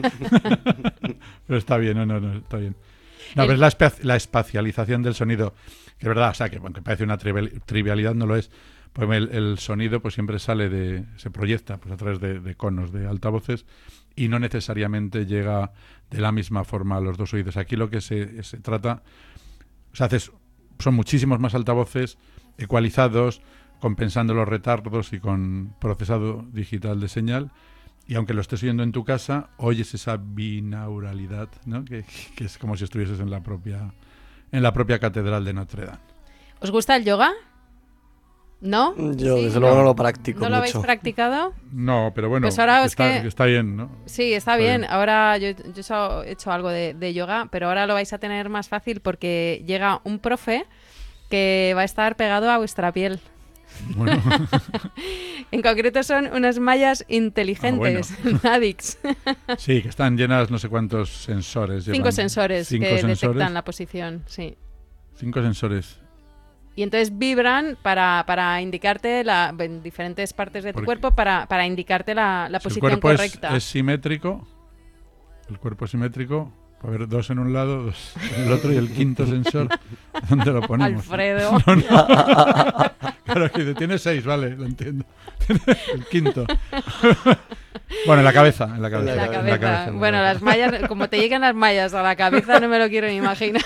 Pero está bien, no, no, no, está bien. No, el... pero es la, espe- la espacialización del sonido, que es verdad, o sea, que aunque parece una trivial- trivialidad, no lo es. Pues el, el sonido pues siempre sale de, se proyecta pues a través de, de conos, de altavoces, y no necesariamente llega de la misma forma a los dos oídos. Aquí lo que se, se trata, o sea, haces, son muchísimos más altavoces ecualizados, compensando los retardos y con procesado digital de señal, y aunque lo estés oyendo en tu casa, oyes esa binauralidad, ¿no? que, que es como si estuvieses en la propia en la propia catedral de Notre Dame. ¿Os gusta el yoga? ¿No? Yo ¿Sí? desde luego no lo practico ¿No lo habéis mucho. practicado? No, pero bueno, Pues ahora es está, que- está bien, ¿no? Sí, está, Está bien. bien. Ahora yo, yo he hecho- he hecho algo de, de yoga, pero ahora lo vais a tener más fácil porque llega un profe que va a estar pegado a vuestra piel. Bueno, En concreto son unas mallas inteligentes, Nadix. sí, que están llenas no sé cuántos sensores. Cinco llevan. sensores Cinco que sensores. detectan la posición, sí. Cinco sensores. Y entonces vibran para, para indicarte la, en diferentes partes de tu Porque- cuerpo para, para indicarte la, la Si el posición cuerpo es, correcta. es simétrico, el cuerpo es simétrico, puede haber dos en un lado, dos en el otro y el quinto sensor, ¿dónde lo ponemos? Alfredo. No, no. Claro que dice, tiene seis, vale, lo entiendo. Tiene el quinto. Bueno, en la cabeza, en la cabeza. La En la cabeza. cabeza, en la Bueno, cabeza. las mallas, como te llegan las mallas a la cabeza, no me lo quiero ni imaginar.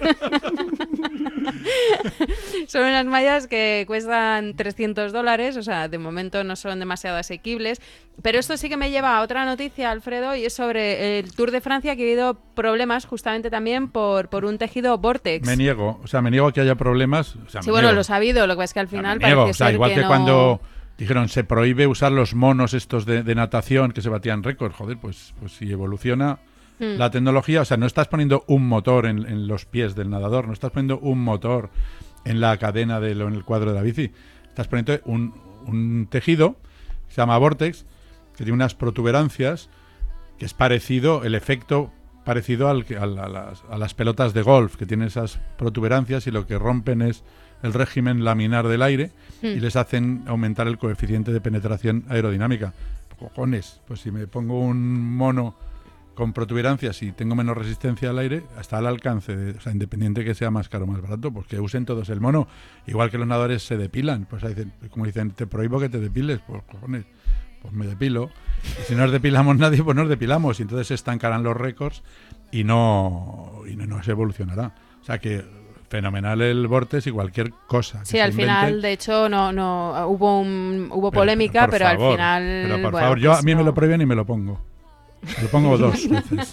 Son unas mallas que cuestan trescientos dólares, o sea, de momento no son demasiado asequibles. Pero esto sí que me lleva a otra noticia, Alfredo, y es sobre el Tour de Francia, que ha habido problemas justamente también por, por un tejido Vortex. Me niego, o sea, me niego a que haya problemas. O sea, Sí, me bueno, niego. los ha habido, lo que pasa es que al O sea, final me niego, parece o sea, ser igual que, no- cuando dijeron se prohíbe usar los monos estos de, de natación que se batían récords, joder, pues, pues si evoluciona Mm. la tecnología, o sea, no estás poniendo un motor en, en los pies del nadador, no estás poniendo un motor en la cadena de lo, en el cuadro de la bici, estás poniendo un, un tejido que se llama Vortex, que tiene unas protuberancias, que es parecido, el efecto parecido al, que- al- a, las, a las pelotas de golf, que tienen esas protuberancias y lo que rompen es el régimen laminar del aire y Mm. les hacen aumentar el coeficiente de penetración aerodinámica. Cojones, pues si me pongo un mono con protuberancias y tengo menos resistencia al aire, está al alcance, de, o sea, independiente que sea más caro o más barato, pues que usen todos el mono. Igual que los nadadores se depilan, pues ahí dicen, como dicen, te prohíbo que te depiles, pues cojones, pues me depilo. Y si no nos depilamos nadie, pues nos depilamos y entonces se estancarán los récords y no, y no, no se evolucionará. O sea que fenomenal el Vortex y cualquier cosa. que Sí, se al final, invente. de hecho, no, no hubo un, hubo Pero- polémica, por pero, favor, al final. Pero por bueno, favor, yo pues a mí me no. lo prohíben y me lo pongo. Me lo pongo dos veces.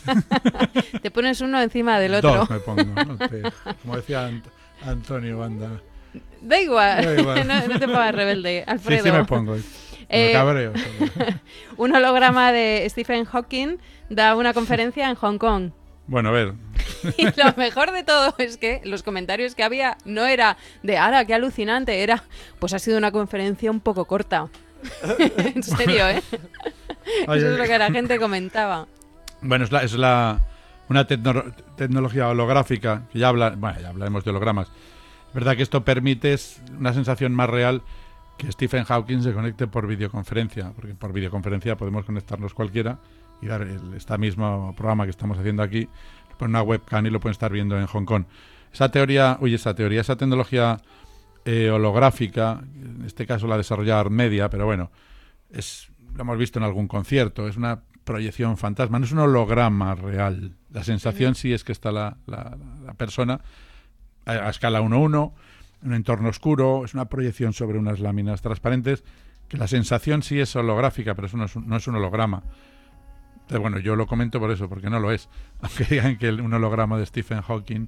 Te pones uno encima del otro. Dos me pongo. No te- como decía Ant- Antonio Banda. Da igual, Da igual. no, no te pongas rebelde, Sí, Alfredo. sí me pongo. Eh, Me cabreo. sobre- Un holograma de Stephen Hawking da una conferencia en Hong Kong. Bueno, a ver. Y lo mejor de todo es que los comentarios que había no era de ¡ala, qué alucinante! Era, pues ha sido una conferencia un poco corta. En serio, ¿eh? Oye, Eso es lo que la gente comentaba. Bueno, es, la, es la, una tecno- tecnología holográfica, que ya, habla, bueno, ya hablaremos de hologramas. Es verdad que esto permite es una sensación más real que Stephen Hawking se conecte por videoconferencia, porque por videoconferencia podemos conectarnos cualquiera y dar el, este mismo programa que estamos haciendo aquí, por una webcam y lo pueden estar viendo en Hong Kong. Esa teoría, oye, esa teoría, esa tecnología eh, holográfica, en este caso la desarrollaba Armedia, pero bueno, es, lo hemos visto en algún concierto, es una proyección fantasma, no es un holograma real. La sensación sí es que está la, la, la persona a, a escala uno uno, en un entorno oscuro, es una proyección sobre unas láminas transparentes, que la sensación sí es holográfica, pero eso no es un, no es un holograma. Pero bueno, yo lo comento por eso, porque no lo es. Aunque digan que el- un holograma de Stephen Hawking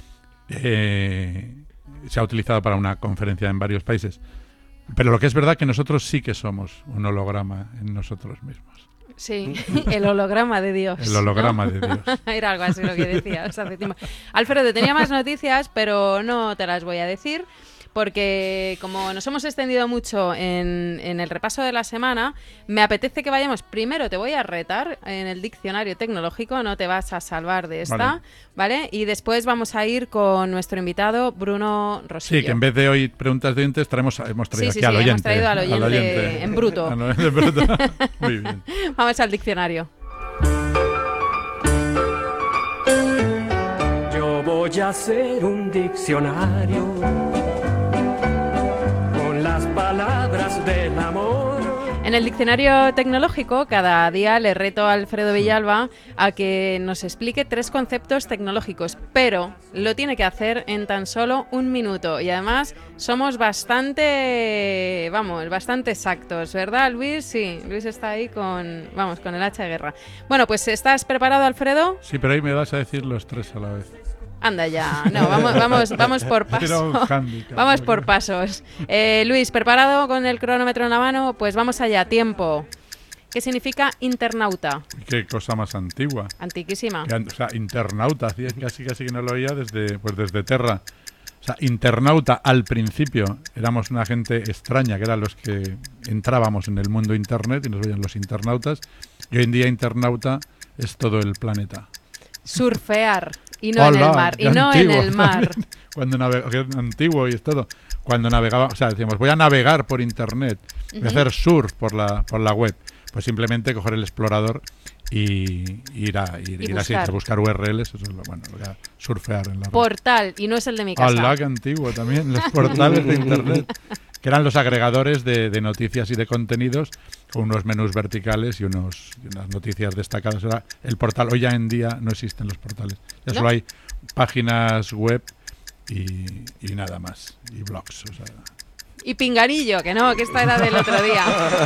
eh, se ha utilizado para una conferencia en varios países. Pero lo que es verdad que nosotros sí que somos un holograma en nosotros mismos. Sí, el holograma de Dios. El holograma ¿no? de Dios. Era algo así lo que decías hace tiempo. Alfredo, tenía más noticias, pero no te las voy a decir, porque como nos hemos extendido mucho en, en el repaso de la semana, me apetece que vayamos. Primero te voy a retar en el diccionario tecnológico, no te vas a salvar de esta, Vale. ¿vale? Y después vamos a ir con nuestro invitado, Bruno Rosillo. Sí, que en vez de hoy preguntas de oyentes, traemos, hemos traído Sí, aquí sí, al sí, oyente. hemos traído al oyente en bruto. Al oyente en bruto. Muy bien. Vamos al diccionario. Yo voy a hacer un diccionario con las palabras del amor. En En el diccionario tecnológico, cada día le reto a Alfredo Villalba a que nos explique tres conceptos tecnológicos, pero lo tiene que hacer en tan solo un minuto. Y además somos bastante, vamos, bastante exactos, ¿verdad, Luis? Sí, Luis está ahí con, vamos, con el hacha de guerra. Bueno, pues ¿estás preparado, Alfredo? Sí, pero ahí me vas a decir los tres a la vez. Anda ya, no, vamos, vamos, vamos por pasos. Vamos por pasos. Eh, Luis, ¿preparado con el cronómetro en la mano? Pues vamos allá, tiempo. ¿Qué significa internauta? Qué cosa más antigua. Antiquísima. Que, o sea, internauta, casi casi que no lo oía desde, pues desde Terra. O sea, internauta al principio éramos una gente extraña, que eran los que entrábamos en el mundo internet y nos veían los internautas. Y hoy en día internauta es todo el planeta. Surfear. Y no Hola, en el mar, y no antiguo, en el mar. Cuando navega, antiguo y es todo. Cuando navegaba, o sea, decíamos, voy a navegar por internet, voy a hacer surf por la por la web. Pues simplemente coger el explorador y ir a ir, y ir así, a buscar U R Ls, eso es lo bueno, voy a surfear en la red. Portal, y no es el de mi casa. Hola, qué antiguo también, los portales de internet, que eran los agregadores de, de noticias y de contenidos, con unos menús verticales y, unos, y unas noticias destacadas. Era el portal. Hoy ya en día no existen los portales. Ya ¿no? Solo hay páginas web y, y nada más. Y blogs. O sea. Y pinganillo, que no, que esta era del otro día.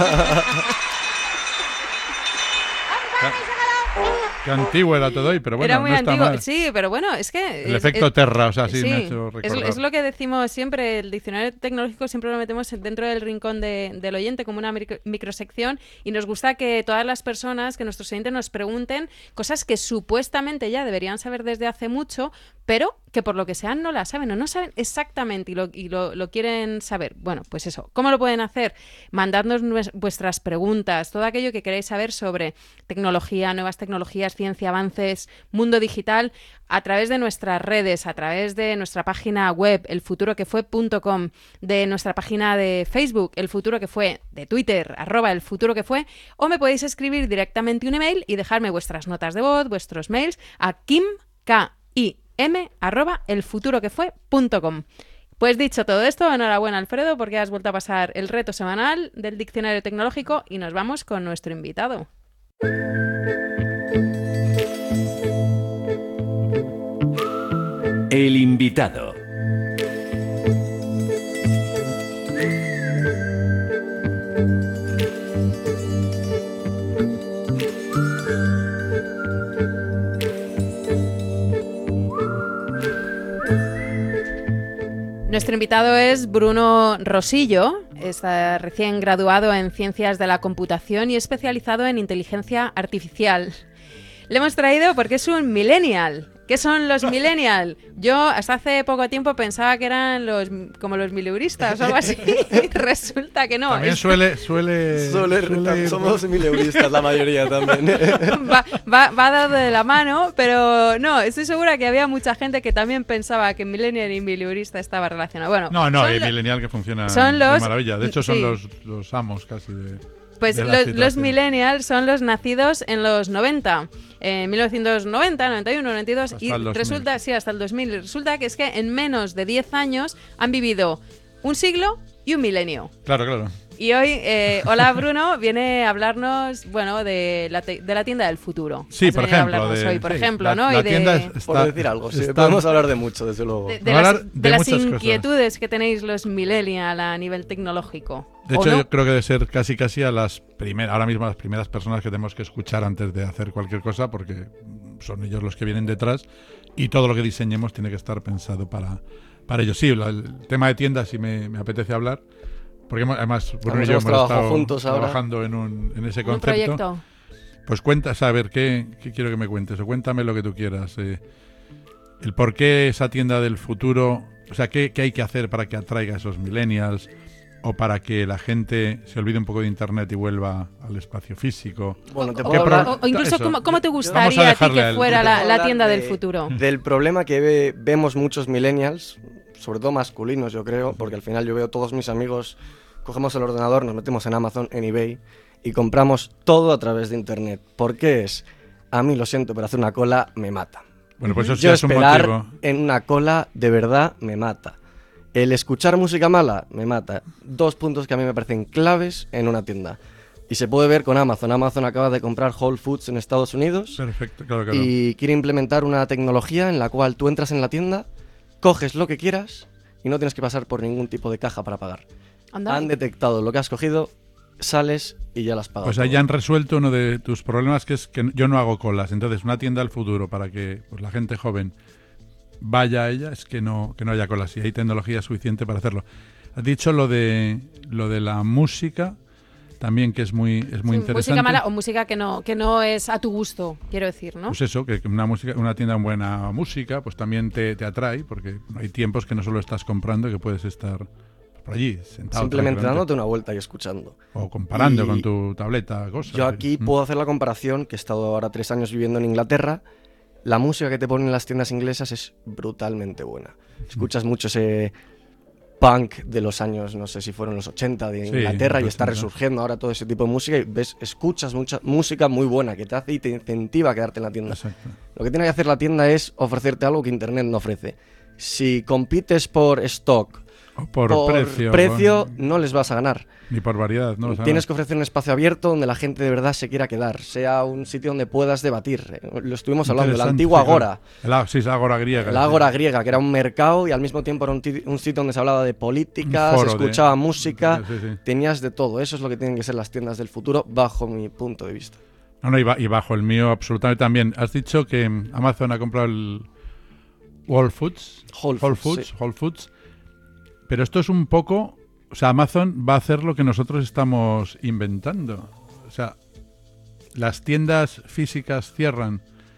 Qué antiguo era todo hoy, pero bueno, era muy no está antiguo, mal. Sí, pero bueno, es que... El es, efecto es, Terra, o sea, sí, sí, me ha hecho recordar. Es, es lo que decimos siempre, el diccionario tecnológico siempre lo metemos dentro del rincón de, del oyente como una micro, microsección, y nos gusta que todas las personas, que nuestros oyentes nos pregunten cosas que supuestamente ya deberían saber desde hace mucho, pero que por lo que sea no la saben o no saben exactamente y lo, y lo, lo quieren saber. Bueno, pues eso. ¿Cómo lo pueden hacer? Mandadnos nues- vuestras preguntas, todo aquello que queréis saber sobre tecnología, nuevas tecnologías, ciencia, avances, mundo digital, a través de nuestras redes, a través de nuestra página web, el futuro que fue punto com, de nuestra página de Facebook, el futuro que fue, de Twitter, arroba el futuro que fue, o me podéis escribir directamente un email y dejarme vuestras notas de voz, vuestros mails a kim, k, i, m, arroba elfuturoquefue punto com. Pues dicho todo esto, enhorabuena, Alfredo, porque has vuelto a pasar el reto semanal del diccionario tecnológico y nos vamos con nuestro invitado. El invitado. Nuestro invitado es Bruno Rosillo, está recién graduado en Ciencias de la Computación y especializado en Inteligencia Artificial. Le hemos traído porque es un millennial. ¿Qué son los millennials? Yo hasta hace poco tiempo pensaba que eran los como los mileuristas o algo así. Y resulta que no. También es... suele, suele, suele, suele... Somos mileuristas la mayoría también. Va, va, va dado de la mano, pero no, estoy segura que había mucha gente que también pensaba que millennial y mileurista estaba relacionado. Bueno, no, no, hay lo... millennial que funciona son los... de maravilla. De hecho, son sí. los, los amos casi de... Pues los, los millennials son los nacidos en los noventa, en mil novecientos noventa, noventa y uno, noventa y dos, hasta y resulta, sí, hasta el dos mil. Resulta que es que en menos de diez años han vivido un siglo y un milenio. Claro, claro. Y hoy, eh, hola Bruno, viene a hablarnos, bueno, de la, te- de la tienda del futuro. Sí, por ejemplo. De, hoy, por sí, ejemplo, la, ¿no? La y de, tienda está, por decir algo, sí, está, podemos hablar de mucho, desde luego. De, de las, de de las inquietudes cosas. que tenéis los millennials a nivel tecnológico. De hecho, no? yo creo que debe ser casi casi a las primeras, ahora mismo las primeras personas que tenemos que escuchar antes de hacer cualquier cosa, porque son ellos los que vienen detrás y todo lo que diseñemos tiene que estar pensado para, para ellos. Sí, el tema de tiendas sí me, me apetece hablar. Porque además Bruno y yo hemos estado juntos trabajando en, un, en ese ¿Un concepto. proyecto? Pues cuenta, a ver, ¿qué, ¿qué quiero que me cuentes? O cuéntame lo que tú quieras. Eh, el por qué esa tienda del futuro, o sea, ¿qué, qué hay que hacer para que atraiga a esos millennials? O para que la gente se olvide un poco de internet y vuelva al espacio físico. Bueno, te o, puedo hablar... o, o incluso, ¿cómo, ¿cómo te gustaría Vamos a, a ti que al... fuera la, la tienda de, del futuro? Del problema que ve, vemos muchos millennials, sobre todo masculinos, yo creo, porque al final yo veo todos mis amigos, cogemos el ordenador, nos metemos en Amazon, en eBay, y compramos todo a través de internet. ¿Por qué es? A mí, lo siento, pero hacer una cola me mata. Bueno, pues eso sí yo es un esperar motivo. En una cola, de verdad, me mata. El escuchar música mala me mata. Dos puntos que a mí me parecen claves en una tienda. Y se puede ver con Amazon. Amazon acaba de comprar Whole Foods en Estados Unidos. Perfecto, claro, claro. Y quiere implementar una tecnología en la cual tú entras en la tienda, coges lo que quieras y no tienes que pasar por ningún tipo de caja para pagar. Anda. Han detectado lo que has cogido, sales y ya las pagas. Pues ahí han resuelto uno de tus problemas, que es que yo no hago colas. Entonces, una tienda al futuro para que pues, la gente joven vaya a ella es que no, que no haya colas. Y hay tecnología suficiente para hacerlo. Has dicho lo de lo de la música, también, que es muy, es muy Sí, interesante. música mala o música que no, que no es a tu gusto, quiero decir, ¿no? Pues eso, que una música, una tienda con buena música, pues también te, te atrae, porque hay tiempos que no solo estás comprando, que puedes estar por allí, sentado. Simplemente tranquilamente. dándote una vuelta y escuchando. O comparando Y con tu tableta, cosas. Yo aquí Mm. puedo hacer la comparación, que he estado ahora tres años viviendo en Inglaterra. La música que te ponen en las tiendas inglesas es brutalmente buena. Escuchas mucho ese punk de los años, no sé si fueron los ochenta de Sí, Inglaterra, y los está ochenta. resurgiendo ahora todo ese tipo de música, y ves, escuchas mucha música muy buena que te hace y te incentiva a quedarte en la tienda. Exacto. Lo que tiene que hacer la tienda es ofrecerte algo que Internet no ofrece. Si compites por stock, O por, precio. precio, por- no les vas a ganar. Ni por variedad, ¿no? O sea, Tienes que ofrecer un espacio abierto donde la gente de verdad se quiera quedar, sea un sitio donde puedas debatir. Eh, Lo estuvimos hablando, la interesante, antigua sí, claro. Agora. El a- sí, es Agora griega. La Ágora griega, que era un mercado y al mismo tiempo era un, ti- un sitio donde se hablaba de política, Un se foro de- escuchaba música, Sí, sí. tenías de todo. Eso es lo que tienen que ser las tiendas del futuro, bajo mi punto de vista. No, no, y, ba- y bajo el mío absolutamente también. Has dicho que mm, Amazon ha comprado el Whole Foods. Whole Whole Foods, Foods, sí. Whole Foods. Pero esto es un poco... O sea, Amazon va a hacer lo que nosotros estamos inventando. O sea, las tiendas físicas cierran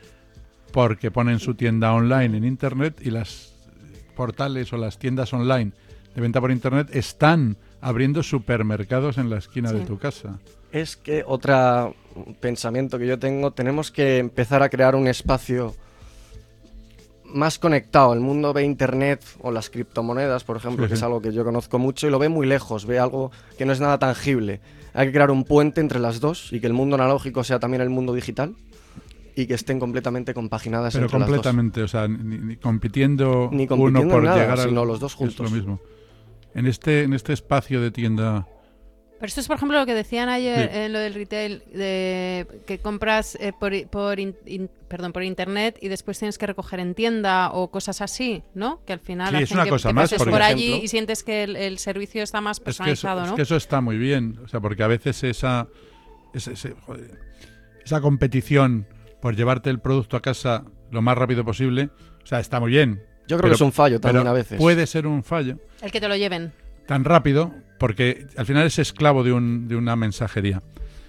porque ponen su tienda online en Internet, y las portales o las tiendas online de venta por Internet están abriendo supermercados en la esquina Sí. de tu casa. Es que otro pensamiento que yo tengo, tenemos que empezar a crear un espacio más conectado. El mundo ve Internet o las criptomonedas, por ejemplo, Sí, que sí. es algo que yo conozco mucho, y lo ve muy lejos, ve algo que no es nada tangible. Hay que crear un puente entre las dos y que el mundo analógico sea también el mundo digital y que estén completamente compaginadas Pero entre las dos. completamente, o sea, ni, ni compitiendo, Ni compitiendo uno por en nada, llegar al... sino los dos Es juntos. lo mismo. En este, en este espacio de tienda... Pero esto es, por ejemplo, lo que decían ayer Sí. en lo del retail, de que compras eh, por, i- por, in- in- perdón, por internet y después tienes que recoger en tienda o cosas así, ¿no? Que al final Sí, hacen es una que, cosa que más, pases porque- por allí ejemplo, y sientes que el, el servicio está más Es que, eso, personalizado, es ¿no? que eso está muy bien, o sea, porque a veces esa, ese- ese- joder, esa competición por llevarte el producto a casa lo más rápido posible, o sea, está muy bien. Yo creo pero- que es un fallo también pero a veces. Puede ser un fallo El que te lo lleven. tan rápido, porque al final es esclavo de, un, de una mensajería.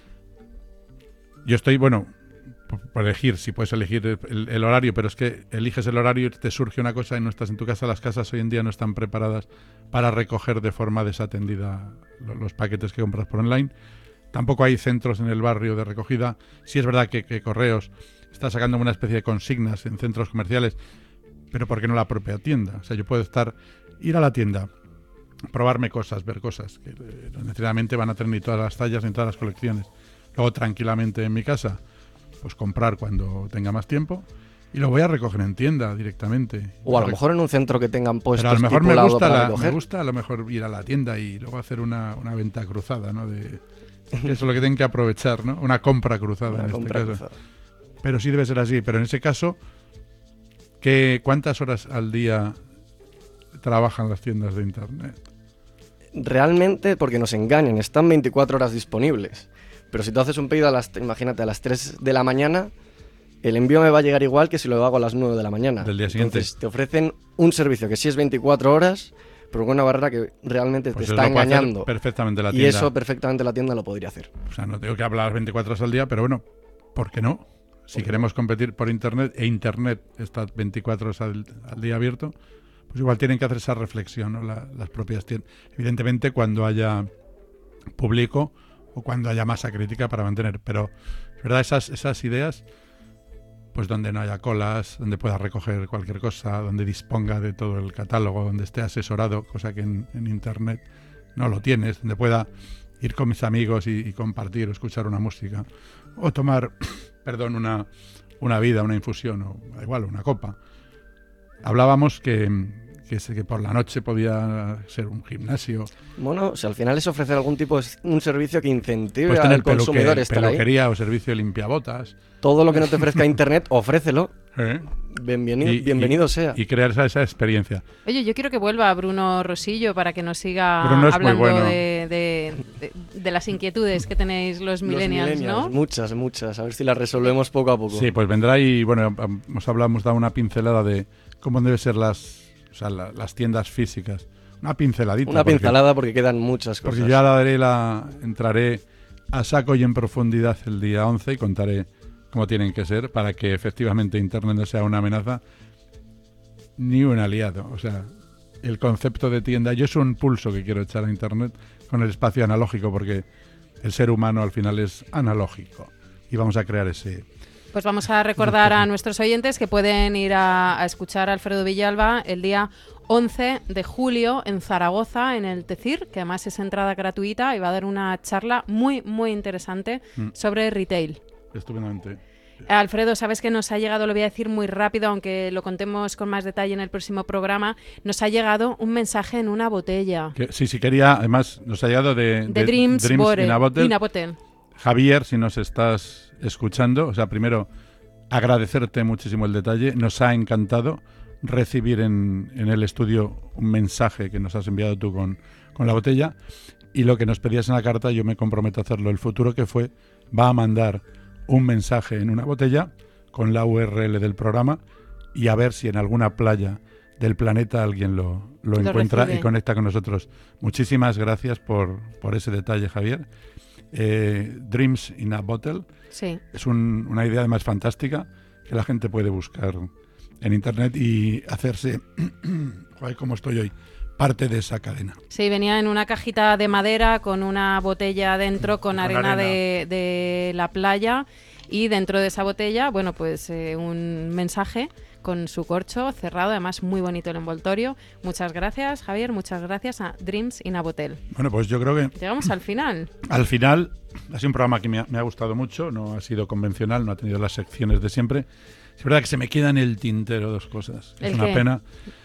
Yo estoy, bueno, por, por elegir, si puedes elegir el, el horario, pero es que eliges el horario y te surge una cosa y no estás en tu casa. Las casas hoy en día no están preparadas para recoger de forma desatendida lo- los paquetes que compras por online. Tampoco hay centros en el barrio de recogida. Sí es verdad que, que Correos está sacando una especie de consignas en centros comerciales, pero ¿por qué no la propia tienda? O sea, yo puedo estar, ir a la tienda, probarme cosas, ver cosas que eh, no necesariamente van a tener ni todas las tallas ni todas las colecciones. Luego tranquilamente en mi casa, pues comprar cuando tenga más tiempo y lo voy a recoger en tienda directamente. O a lo Rec- mejor en un centro que tengan puestos Pero a lo mejor me estipulado gusta, para la, me recoger. gusta a lo mejor ir a la tienda y luego hacer una, una venta cruzada, ¿no? De, eso es lo que tienen que aprovechar, ¿no? Una compra cruzada Una en compra este caso. cruzada. Pero sí debe ser así. Pero en ese caso, ¿qué, ¿cuántas horas al día trabajan las tiendas de Internet? Realmente, porque nos engañan, están veinticuatro horas disponibles. Pero si tú haces un pedido a las, imagínate, a las tres de la mañana, el envío me va a llegar igual que si lo hago a las nueve de la mañana. Del día siguiente. Entonces te ofrecen un servicio que sí es veinticuatro horas, pero con una barrera que realmente Pues te eso está lo puede hacer engañando. perfectamente la Y tienda. eso perfectamente la tienda lo podría hacer. O sea, no tengo que hablar veinticuatro horas al día, pero bueno, ¿por qué no? Si queremos competir por Internet e Internet está veinticuatro horas al, al día abierto, pues igual tienen que hacer esa reflexión, ¿no? La- las propias tiendas. Evidentemente cuando haya público o cuando haya masa crítica para mantener, pero es verdad, esas, esas ideas, pues donde no haya colas, donde pueda recoger cualquier cosa, donde disponga de todo el catálogo, donde esté asesorado, cosa que en, en Internet no lo tienes, donde pueda ir con mis amigos y, y compartir o escuchar una música o tomar, perdón, una, una vida, una infusión o da igual, una copa. Hablábamos que, que, que por la noche podía ser un gimnasio. Bueno, si al final es ofrecer algún tipo de un servicio que incentive Puedes al tener consumidor peluque, estar ahí. peluquería o servicio de limpiabotas. Todo lo que no te ofrezca Internet, ofrécelo. ¿Eh? Bienvenido, Y- bienvenido y- sea. Y crear esa, esa experiencia. Oye, yo quiero que vuelva Bruno Rosillo para que nos siga Bruno es muy hablando bueno. de, de- de- de las inquietudes que tenéis los Los millennials, millennials, ¿no? muchas, muchas. A ver si las resolvemos poco a poco. Sí, pues vendrá y bueno, hemos hablado, hemos dado una pincelada de cómo deben ser las, o sea, la- las tiendas físicas. Una pinceladita. Una porque- pincelada porque quedan muchas cosas. Porque yo ahora daré la, entraré a saco y en profundidad el día once y contaré cómo tienen que ser para que efectivamente Internet no sea una amenaza ni un aliado. O sea, el concepto de tienda, yo es un pulso que quiero echar a Internet con el espacio analógico porque el ser humano al final es analógico y vamos a crear ese... Pues vamos a recordar a nuestros oyentes que pueden ir a, a escuchar a Alfredo Villalba el día once de julio en Zaragoza, en el TECIR, que además es entrada gratuita y va a dar una charla muy, muy interesante Mm. sobre retail. Estupendamente. Alfredo, sabes que nos ha llegado, lo voy a decir muy rápido, aunque lo contemos con más detalle en el próximo programa, nos ha llegado un mensaje en una botella. Que, sí, sí quería, además nos ha llegado de, De Dreams, Bottle, in a Bottle. in a Bottle. Javier, si nos estás escuchando, o sea, primero agradecerte muchísimo el detalle. Nos ha encantado recibir en, en el estudio un mensaje que nos has enviado tú con, con la botella. Y lo que nos pedías en la carta, yo me comprometo a hacerlo. El futuro que fue, va a mandar un mensaje en una botella con la U R L del programa y a ver si en alguna playa del planeta alguien lo, lo Lo encuentra recibe. y conecta con nosotros. Muchísimas gracias por, por ese detalle, Javier. Eh, Dreams in a Bottle Sí. es un- una idea además fantástica que la gente puede buscar en internet y hacerse, joder, como estoy hoy, parte de esa cadena. Sí, venía en una cajita de madera con una botella dentro con, Con arena, arena. De, de la playa y dentro de esa botella, bueno, pues eh, un mensaje con su corcho cerrado, además muy bonito el envoltorio. Muchas gracias, Javier, muchas gracias a Dreams in a Bottle. Bueno, pues yo creo que Llegamos al final. al final ha sido un programa que me ha, me ha gustado mucho, no ha sido convencional, no ha tenido las secciones de siempre. Es verdad que se me queda en el tintero dos cosas. Es ¿El una qué? pena.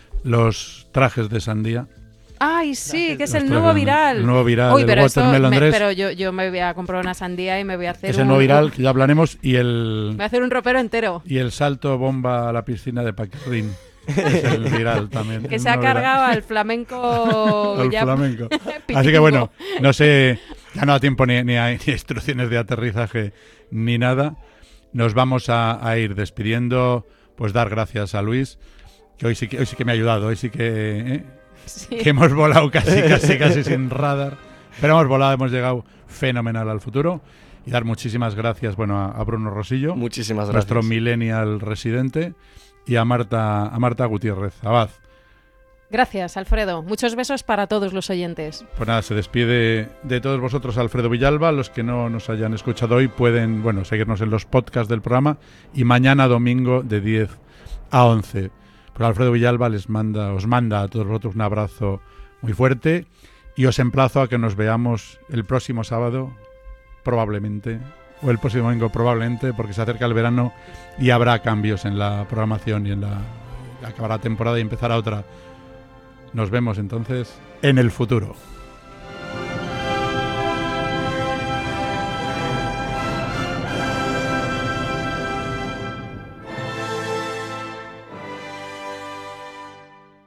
Los trajes de sandía. Ay, sí, que es Los el nuevo trajes- viral. el nuevo viral, Uy, el pero, esto Watermelon me- Dress. pero yo, yo me voy a comprar una sandía y me voy a hacer Es el un, nuevo viral, un- que ya hablaremos, y el, me voy a hacer un ropero entero. y el salto bomba a la piscina de Paquirrín. Es el viral también. Que el se ha nuevo viral. cargado al flamenco. Al ya- flamenco. Así Piquitico. que bueno, no sé, ya no da tiempo ni, ni a ni a instrucciones de aterrizaje ni nada. Nos vamos a, a ir despidiendo, pues dar gracias a Luis, que hoy sí que, hoy sí que me ha ayudado, hoy sí que, ¿eh? Sí. que hemos volado casi, casi, casi sin radar, pero hemos volado, hemos llegado fenomenal al futuro. Y dar muchísimas gracias, bueno, a, a Bruno Rosillo, Muchísimas nuestro gracias. millennial residente, y a Marta, a Marta Gutiérrez Abad. Gracias, Alfredo. Muchos besos para todos los oyentes. Pues nada, se despide de todos vosotros Alfredo Villalba. Los que no nos hayan escuchado hoy pueden, bueno, seguirnos en los podcasts del programa, y mañana domingo de diez a once. Pues Alfredo Villalba les manda, os manda a todos vosotros un abrazo muy fuerte y os emplazo a que nos veamos el próximo sábado, probablemente, o el próximo domingo probablemente, porque se acerca el verano y habrá cambios en la programación y en la acabará temporada y empezará otra. Nos vemos entonces en el futuro.